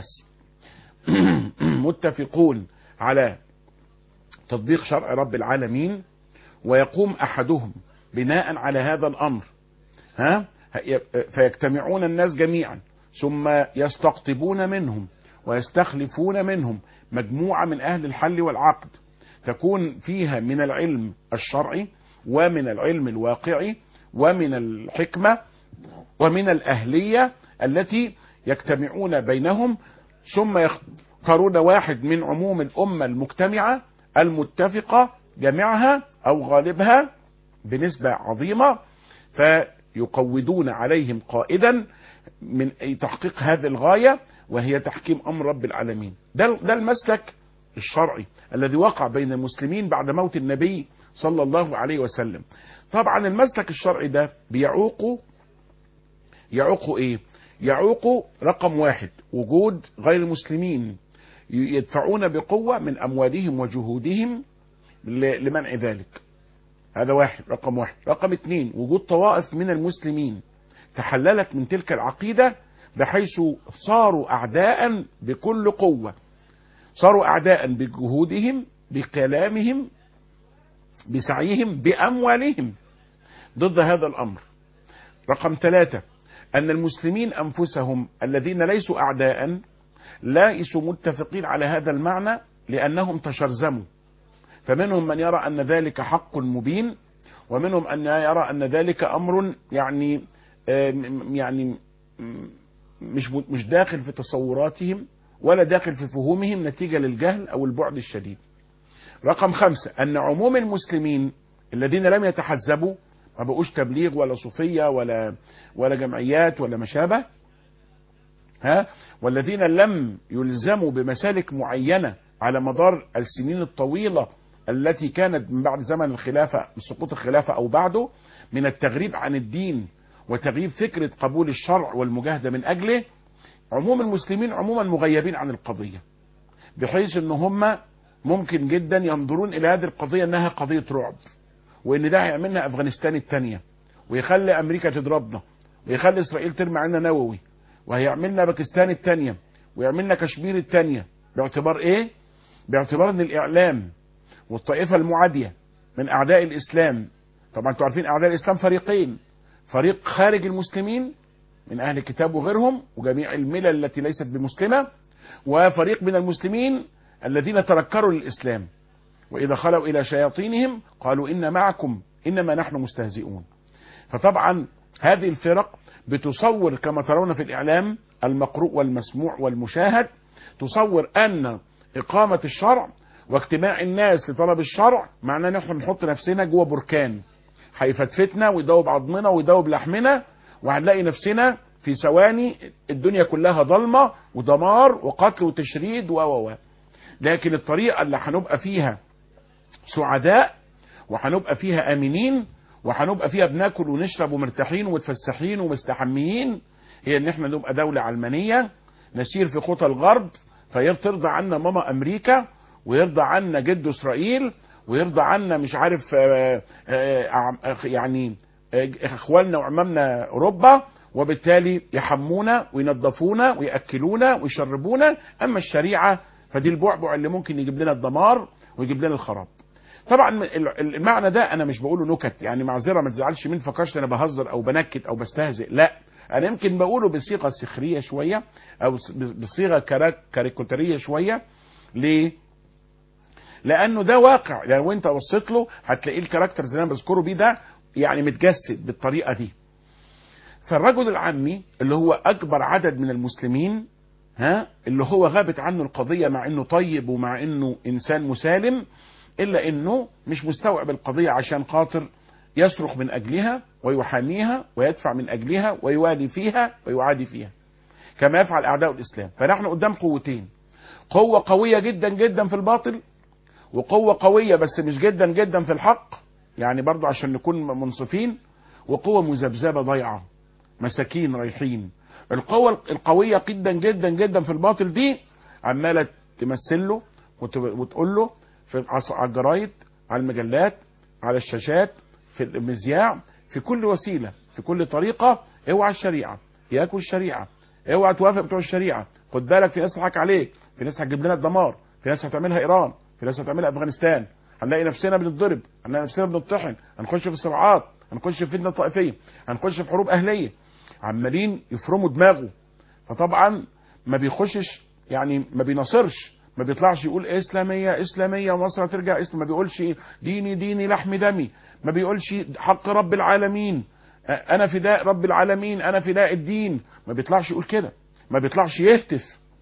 متفقون على تطبيق شرع رب العالمين، ويقوم أحدهم بناء على هذا الأمر فيجتمعون الناس جميعا ثم يستقطبون منهم ويستخلفون منهم مجموعة من أهل الحل والعقد تكون فيها من العلم الشرعي ومن العلم الواقعي ومن الحكمة ومن الأهلية التي يجتمعون بينهم، ثم يختارون واحد من عموم الأمة المجتمعة المتفقة جميعها أو غالبها بنسبة عظيمة، فيقودون عليهم قائدا من تحقيق هذه الغاية، وهي تحكيم أمر رب العالمين. ده المسلك الشرعي الذي وقع بين المسلمين بعد موت النبي صلى الله عليه وسلم. طبعا المسلك الشرعي ده بيعوق ايه؟ يعوق رقم واحد وجود غير المسلمين يدفعون بقوة من أموالهم وجهودهم لمنع ذلك. هذا واحد، رقم واحد. رقم اتنين وجود طوائف من المسلمين تحللت من تلك العقيدة بحيث صاروا أعداء بكل قوة، صاروا أعداء بجهودهم بكلامهم بسعيهم بأموالهم ضد هذا الأمر. رقم ثلاثة أن المسلمين أنفسهم الذين ليسوا أعداء ليسوا متفقين على هذا المعنى لأنهم تشرذموا، فمنهم من يرى أن ذلك حق مبين، ومنهم من يرى أن ذلك أمر يعني مش داخل في تصوراتهم ولا داخل في فهومهم نتيجة للجهل أو البعد الشديد. رقم خمسة أن عموم المسلمين الذين لم يتحزبوا، ما بقوش تبليغ ولا صوفية ولا جمعيات ولا مشابه، والذين لم يلزموا بمسالك معينة على مدار السنين الطويلة التي كانت من بعد زمن الخلافة، من سقوط الخلافة أو بعده، من التغريب عن الدين وتغييب فكرة قبول الشرع والمجاهدة من أجله. عموم المسلمين عموما مغيبين عن القضية، بحيث ان هم ممكن جدا ينظرون الى هذه القضية انها قضية رعب، وان ده هيعملنا افغانستان الثانية، ويخلي امريكا تضربنا، ويخلي اسرائيل ترمي علينا نووي، وهيعملنا باكستان الثانية، ويعملنا كشمير الثانية. باعتبار ايه؟ باعتبار ان الاعلام والطائفة المعادية من اعداء الاسلام، طبعا انتوا عارفين اعداء الاسلام فريقين، فريق خارج المسلمين من اهل الكتاب وغيرهم وجميع الملل التي ليست بمسلمة، وفريق من المسلمين الذين تنكروا للإسلام، وإذا خلوا إلى شياطينهم قالوا إن معكم إنما نحن مستهزئون. فطبعا هذه الفرق بتصور كما ترون في الإعلام المقروء والمسموع والمشاهد، تصور أن إقامة الشرع واجتماع الناس لطلب الشرع معناه نحن نحط نفسنا جوه بركان هيفتفتنا ويدوب عظمنا ويدوب لحمنا، وهنلاقي نفسنا في ثواني الدنيا كلها ضلمة ودمار وقتل وتشريد لكن الطريقة اللي هنبقى فيها سعداء وهنبقى فيها آمنين وهنبقى فيها بناكل ونشرب ومرتاحين ومتفسحين ومستحميين هي ان احنا نبقى دولة علمانية نسير في خطى الغرب، فيرضى عنا ماما امريكا، ويرضى عنا جد اسرائيل، ويرضى عنا مش عارف يعني اخوالنا وعمامنا اوروبا، وبالتالي يحمونا وينظفونا ويأكلونا ويشربونا. أما الشريعة فدي البعبع اللي ممكن يجيب لنا الدمار ويجيب لنا الخراب. طبعا المعنى ده أنا مش بقوله نكت، يعني معذرة ما تزعلش مني فكرت أنا بهزر أو بنكت أو بستهزئ، لا، أنا يمكن بقوله بصيغة سخرية شوية أو بصيغة كاريكاتيرية شوية. ليه؟ لأنه ده واقع، يعني وأنت بصيت له هتلاقيه الكاركتر زي ما أنا بذكره بيه ده يعني متجسد بالطريقة دي. فالرجل العامي اللي هو أكبر عدد من المسلمين، اللي هو غابت عنه القضية مع إنه طيب ومع إنه إنسان مسالم، إلا إنه مش مستوعب القضية عشان خاطر يصرخ من أجلها ويحاميها ويدفع من أجلها ويوالي فيها ويعادي فيها كما يفعل أعداء الإسلام. فنحن قدام قوتين، قوة قوية جدا جدا في الباطل، وقوة قوية بس مش جدا جدا في الحق، يعني برضو عشان نكون منصفين، وقوة مذبذبة ضيعة، مساكين رايحين. القوة القوية جدا جدا جدا في الباطل دي عمالة تمثل له وتقول له على الجرايد، على المجلات، على الشاشات، في المذياع، في كل وسيلة، في كل طريقة، اوعى الشريعة، ياكل الشريعة، اوعى توافق بتوع الشريعة، خد بالك في ناس تضحك عليك، في ناس هتجيب لنا الدمار، في ناس هتعملها ايران، في ناس هتعملها افغانستان، هنلاقي نفسنا بنتضرب، هنلاقي نفسنا بنطحن، هنخش في صراعات، هنخش في فتنة طائفية، هنخش في حروب اهلية، عمالين يفرموا دماغه. فطبعا ما بيخشش، يعني ما بيناصرش، ما بيطلعش يقول اسلاميه اسلاميه ومصر هترجع اسلام، ما بيقولش ديني ديني لحم دمي، ما بيقولش حق رب العالمين، انا فداء رب العالمين، انا فداء الدين، ما بيطلعش يقول كده، ما بيطلعش يهتف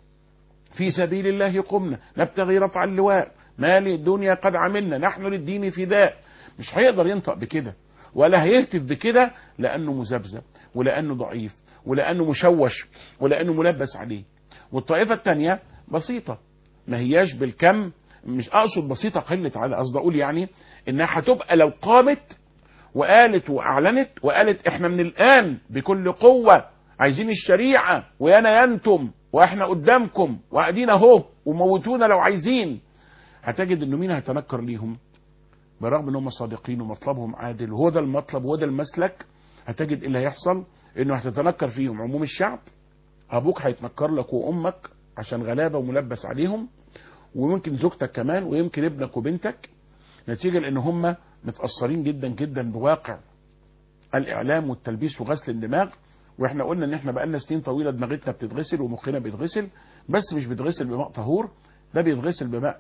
في سبيل الله قمنا نبتغي رفع اللواء ما للدنيا قد عملنا نحن للدين فداء. مش هيقدر ينطق بكده ولا هيهتف بكده، لانه مذبذب ولانه ضعيف ولانه مشوش ولانه ملبس عليه. والطائفه الثانيه بسيطه، ما هياش بالكم، مش اقصد بسيطه قله على قصد اقول يعني انها هتبقى لو قامت وقالت واعلنت وقالت احنا من الان بكل قوه عايزين الشريعه ويانا ينتم واحنا قدامكم وقاعدين اهو وموتونا لو عايزين، هتجد انه مين هيتنكر ليهم برغم ان هم صادقين ومطلبهم عادل وهو ده المطلب وهو ده المسلك. هتجد اللي هيحصل انه هتتنكر فيهم عموم الشعب، ابوك هيتنكر لك وامك عشان غلابه وملبس عليهم، وممكن زوجتك كمان، ويمكن ابنك وبنتك، نتيجه لان هم متاثرين جدا جدا بواقع الاعلام والتلبيس وغسل الدماغ. واحنا قلنا ان احنا بقالنا سنين طويله دماغتنا بتتغسل ومخنا بيتغسل، بس مش بيتغسل بماء طهور، ده بيتغسل بماء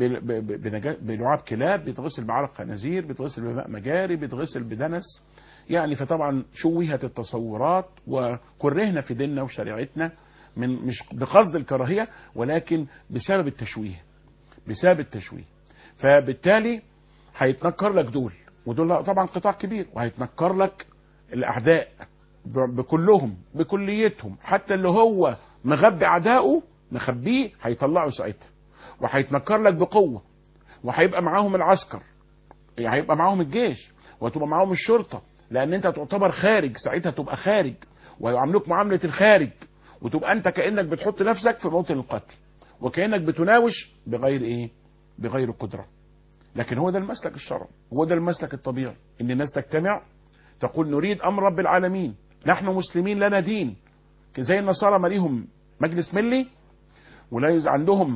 بلعاب كلاب، بيتغسل بعرق خنازير، بيتغسل بماء مجاري، بيتغسل بدنس. يعني فطبعا شوهت التصورات وكرهنا في ديننا وشريعتنا، من مش بقصد الكراهيه ولكن بسبب التشويه، بسبب التشويه. فبالتالي هيتنكر لك دول ودول طبعا قطاع كبير، وهيتنكر لك الاعداء بكلهم بكليتهم، حتى اللي هو مغبي اعدائه مخبيه هيطلعوا ساعتها، وهيتنكر لك بقوه، وهيبقى معاهم العسكر، هيبقى معاهم الجيش، وتبقى معاهم الشرطه، لان انت تعتبر خارج ساعتها، تبقى خارج ويعاملوك معامله الخارج، وتبقى انت كانك بتحط نفسك في موطن القتل، وكانك بتناوش بغير ايه؟ بغير قدره. لكن هو ده المسلك الشرعي، هو ده المسلك الطبيعي، ان الناس تجتمع تقول نريد امر رب العالمين، نحن مسلمين لنا دين، زي النصارى ما ليهم مجلس ملي ولا عندهم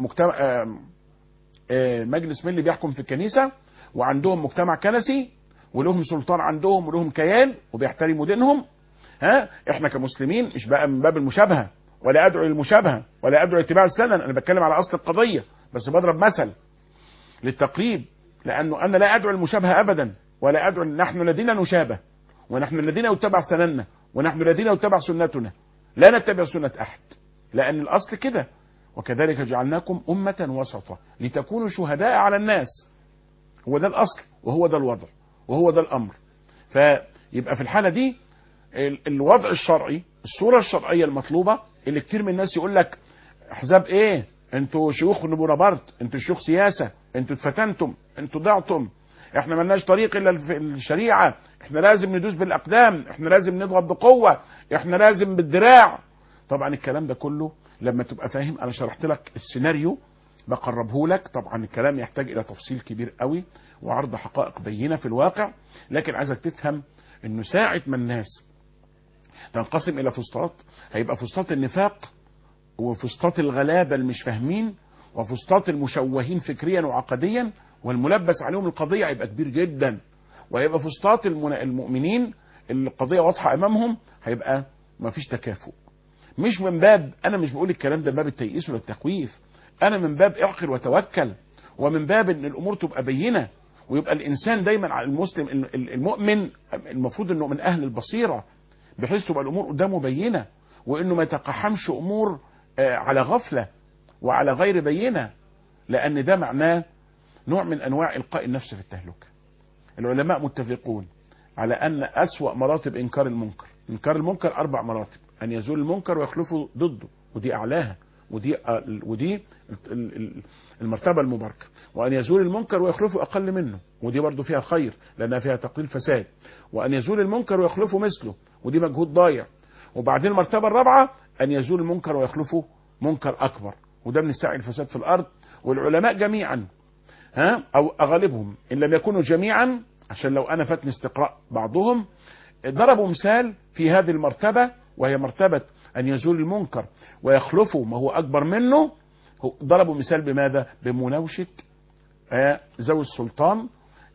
مجلس ملي بيحكم في الكنيسه، وعندهم مجتمع كنسي ولهم سلطان عندهم ولهم كيان وبيحترموا دينهم. احنا كمسلمين مش بقى من باب المشابهه، ولا ادعو للمشابهه ولا ادعو لاتباع السنن، انا بتكلم على اصل القضيه بس بضرب مثل للتقريب، لانه انا لا ادعو للمشابهه ابدا، ولا ادعو نحن الذين نشابه ونحن الذين يتبع سنننا ونحن الذين يتبع سنتنا، لا نتبع سنه احد، لان الاصل كده، وكذلك جعلناكم امه وسطا لتكونوا شهداء على الناس. هو ده الاصل وهو ده الوضع وهو ده الامر. فيبقى في الحاله دي الوضع الشرعي، الصوره الشرعيه المطلوبه، اللي كتير من الناس يقول لك احزاب ايه، انتوا شيوخ نبونابرت، انتوا شيوخ سياسه، انتوا اتفتنتم، انتوا ضعتم، احنا ملناش طريق الا الشريعه، احنا لازم ندوس بالاقدام، احنا لازم نضغط بقوه، احنا لازم بالدراع. طبعا الكلام ده كله لما تبقى فاهم، انا شرحت لك السيناريو بقربه لك، طبعا الكلام يحتاج الى تفصيل كبير قوي وعرض حقائق بينه في الواقع، لكن عايزك تفهم انه ساعه ما الناس تنقسم الى فسطاط. هيبقى فسطاط النفاق، وفسطاط الغلابة اللي مش فاهمين، وفسطاط المشوهين فكريا وعقديا، والملبس عليهم القضية هيبقى كبير جدا. وهيبقى فسطاط المؤمنين اللي القضية واضحة امامهم، هيبقى ما فيش تكافؤ. مش من باب، انا مش بقول الكلام ده من باب التيئيس ولا التخويف، انا من باب اعقل وتوكل، ومن باب ان الامور تبقى بينة، ويبقى الانسان دايما على المسلم المؤمن المفروض انه من اهل البصيرة، بحيث تبقى الامور قدامه بينة، وانه ما يتقحمش امور على غفلة وعلى غير بينة، لان ده معناه نوع من انواع القاء النفس في التهلكة. العلماء متفقون على ان اسوأ مراتب انكار المنكر، انكار المنكر 4 مراتب: ان يزول المنكر ويخلفه ضده، ودي اعلاها، ودي المرتبة المباركة. وان يزول المنكر ويخلفه اقل منه، ودي برضو فيها خير لانها فيها تقليل فساد. وان يزول المنكر ويخلفه مثله، ودي مجهود ضايع. وبعدين المرتبة الرابعة ان يزول المنكر ويخلفه منكر اكبر، وده من السعي الفساد في الارض. والعلماء جميعا او اغلبهم ان لم يكونوا جميعا، عشان لو انا فاتني استقراء بعضهم، ضربوا مثال في هذه المرتبة، وهي مرتبة ان يزول المنكر ويخلفه ما هو اكبر منه. ضربوا مثال بماذا؟ بمناوشة ذوي السلطان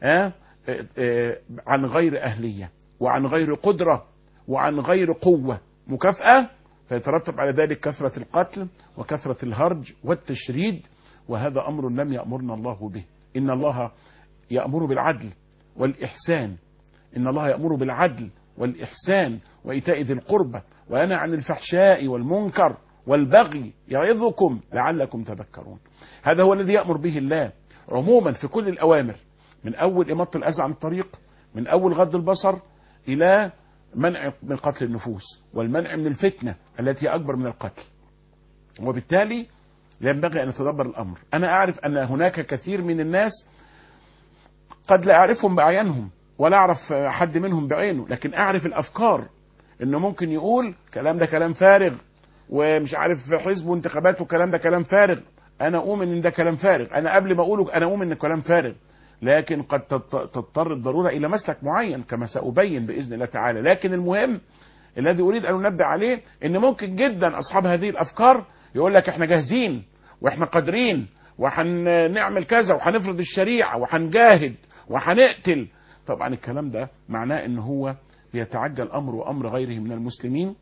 عن غير اهلية، وعن غير قدرة، وعن غير قوة مكافأة، فيترتب على ذلك كثرة القتل وكثرة الهرج والتشريد. وهذا أمر لم يأمرنا الله به. إن الله يأمر بالعدل والإحسان، إن الله يأمر بالعدل والإحسان وإيتاء ذي القربى وينهى عن الفحشاء والمنكر والبغي يعظكم لعلكم تذكرون. هذا هو الذي يأمر به الله عموما في كل الأوامر، من أول إماطة الأذى عن الطريق، من أول غض البصر، إلى منع من قتل النفوس، والمنع من الفتنة التي هي أكبر من القتل. وبالتالي ينبغي أن نتدبر الأمر. أنا أعرف أن هناك كثير من الناس قد لا أعرفهم بأعيانهم ولا أعرف حد منهم بعينه، لكن أعرف الأفكار، إنه ممكن يقول كلام ده كلام فارغ، ومش عارف حزب وانتخابات وكلام ده كلام فارغ. أنا أؤمن إن ده كلام فارغ، أنا قبل ما أقوله أنا أؤمن إن كلام فارغ، لكن قد تضطر الضرورة إلى مسلك معين كما سأبين بإذن الله تعالى. لكن المهم الذي أريد أن أنبه عليه إن ممكن جدا أصحاب هذه الأفكار يقول لك إحنا جاهزين وإحنا قادرين وحنعمل كذا وحنفرض الشريعة وحنجاهد وحنقتل. طبعا الكلام ده معناه إن هو بيتعجل أمر وأمر غيره من المسلمين،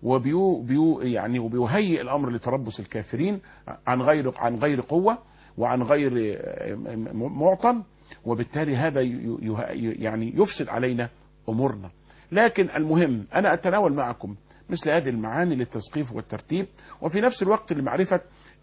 وبيهيئ الأمر لتربص الكافرين عن غير قوة وعن غير معطن، وبالتالي هذا يعني يفسد علينا أمورنا. لكن المهم أنا أتناول معكم مثل هذه المعاني للتثقيف والترتيب، وفي نفس الوقت لمعرفة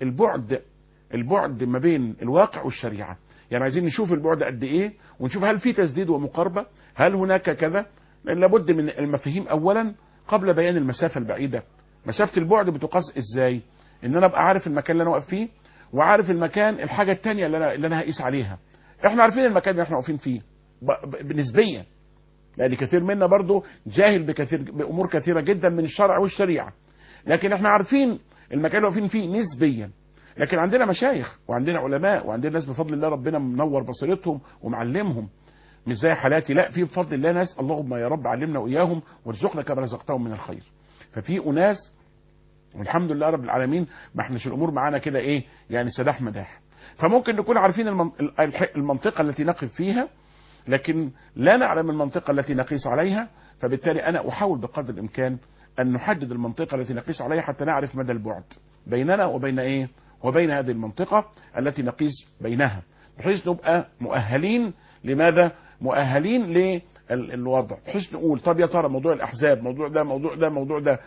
البعد ما بين الواقع والشريعة. يعني عايزين نشوف البعد قد إيه، ونشوف هل في تسديد ومقاربة، هل هناك كذا. لابد من المفاهيم أولا قبل بيان المسافة البعيدة. مسافة البعد بتقاس إزاي؟ إن أنا أبقى عارف المكان اللي أنا واقف فيه، وعارف المكان الحاجة التانية اللي أنا هقيس عليها. إحنا عارفين المكان اللي إحنا واقفين فيه بنسبيا، لأن كثير منا برضو جاهل بأمور كثيرة جدا من الشرع والشريعة، لكن إحنا عارفين المكان اللي واقفين فيه نسبيا. لكن عندنا مشايخ وعندنا علماء وعندنا ناس بفضل الله ربنا منور بصيرتهم ومعلمهم، مش زي حالاتي، لا، في بفضل الله ناس اللهم يا رب علمنا وإياهم وارزقنا كما رزقتهم من الخير. ففي أناس والحمد لله رب العالمين ما احناش الأمور معانا كده إيه يعني سداح مداح. فممكن نكون عارفين المنطقة التي نقف فيها، لكن لا نعلم المنطقة التي نقيس عليها. فبالتالي أنا أحاول بقدر الإمكان أن نحدد المنطقة التي نقيس عليها حتى نعرف مدى البعد بيننا وبين إيه وبين هذه المنطقة التي نقيس بينها، بحيث نبقى مؤهلين. لماذا؟ مؤهلين للوضع، بحيث نقول طب يا ترى موضوع الأحزاب، موضوع ده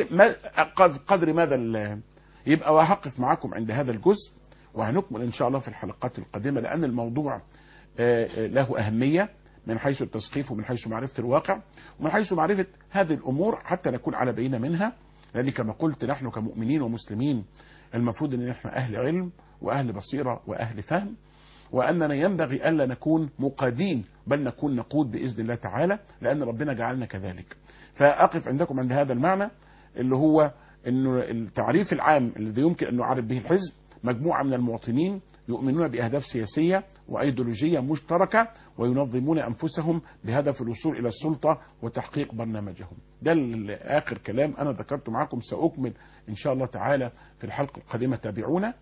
قدر ماذا يبقى. وهقف معكم عند هذا الجزء، وهنكمل إن شاء الله في الحلقات القادمة، لأن الموضوع له أهمية من حيث التثقيف ومن حيث معرفة الواقع ومن حيث معرفة هذه الأمور حتى نكون على بينة منها. لأن كما قلت نحن كمؤمنين ومسلمين المفروض أن نحن أهل علم وأهل بصيرة وأهل فهم، وأننا ينبغي ألا نكون مقادين بل نكون نقود بإذن الله تعالى، لأن ربنا جعلنا كذلك. فأقف عندكم عند هذا المعنى اللي هو أنه التعريف العام الذي يمكن أن نعرف به الحزب مجموعة من المواطنين يؤمنون بأهداف سياسية وأيديولوجية مشتركة وينظمون أنفسهم بهدف الوصول إلى السلطة وتحقيق برنامجهم. ده آخر كلام أنا ذكرته معكم، سأكمل إن شاء الله تعالى في الحلقة القادمة، تابعونا.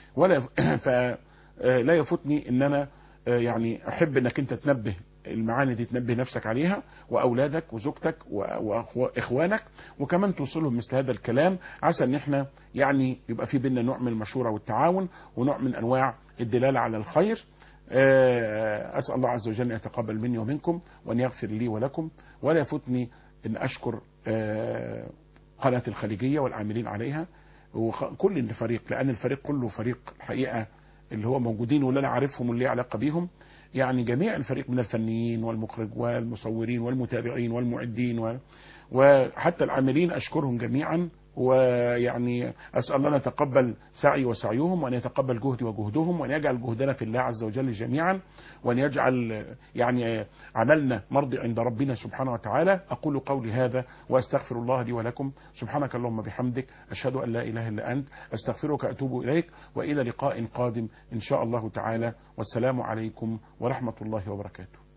فلا يفوتني ان انا يعني احب انك انت تنبه المعاني دي، تنبه نفسك عليها واولادك وزوجتك واخوانك، وكمان توصلهم مثل هذا الكلام، عسى ان احنا يعني يبقى في بيننا نوع من المشورة والتعاون ونوع من انواع الدلالة على الخير. اسال الله عز وجل ان يتقبل مني ومنكم وان يغفر لي ولكم. ولا يفوتني ان اشكر قناة الخليجية والعاملين عليها وكل الفريق، لان الفريق كله فريق الحقيقة اللي هو موجودين واللي انا عارفهم واللي علاقة بيهم، يعني جميع الفريق من الفنيين والمخرج والمصورين والمتابعين والمعدين وحتى العاملين، اشكرهم جميعا. ويعني اسال الله ان يتقبل سعي وسعيهم، وان يتقبل جهدي وجهدهم، وان يجعل جهدنا في الله عز وجل جميعا، وان يجعل يعني عملنا مرضي عند ربنا سبحانه وتعالى. اقول قولي هذا واستغفر الله لي ولكم. سبحانك اللهم بحمدك، اشهد ان لا اله الا انت، استغفرك واتوب اليك، والى لقاء قادم ان شاء الله تعالى، والسلام عليكم ورحمة الله وبركاته.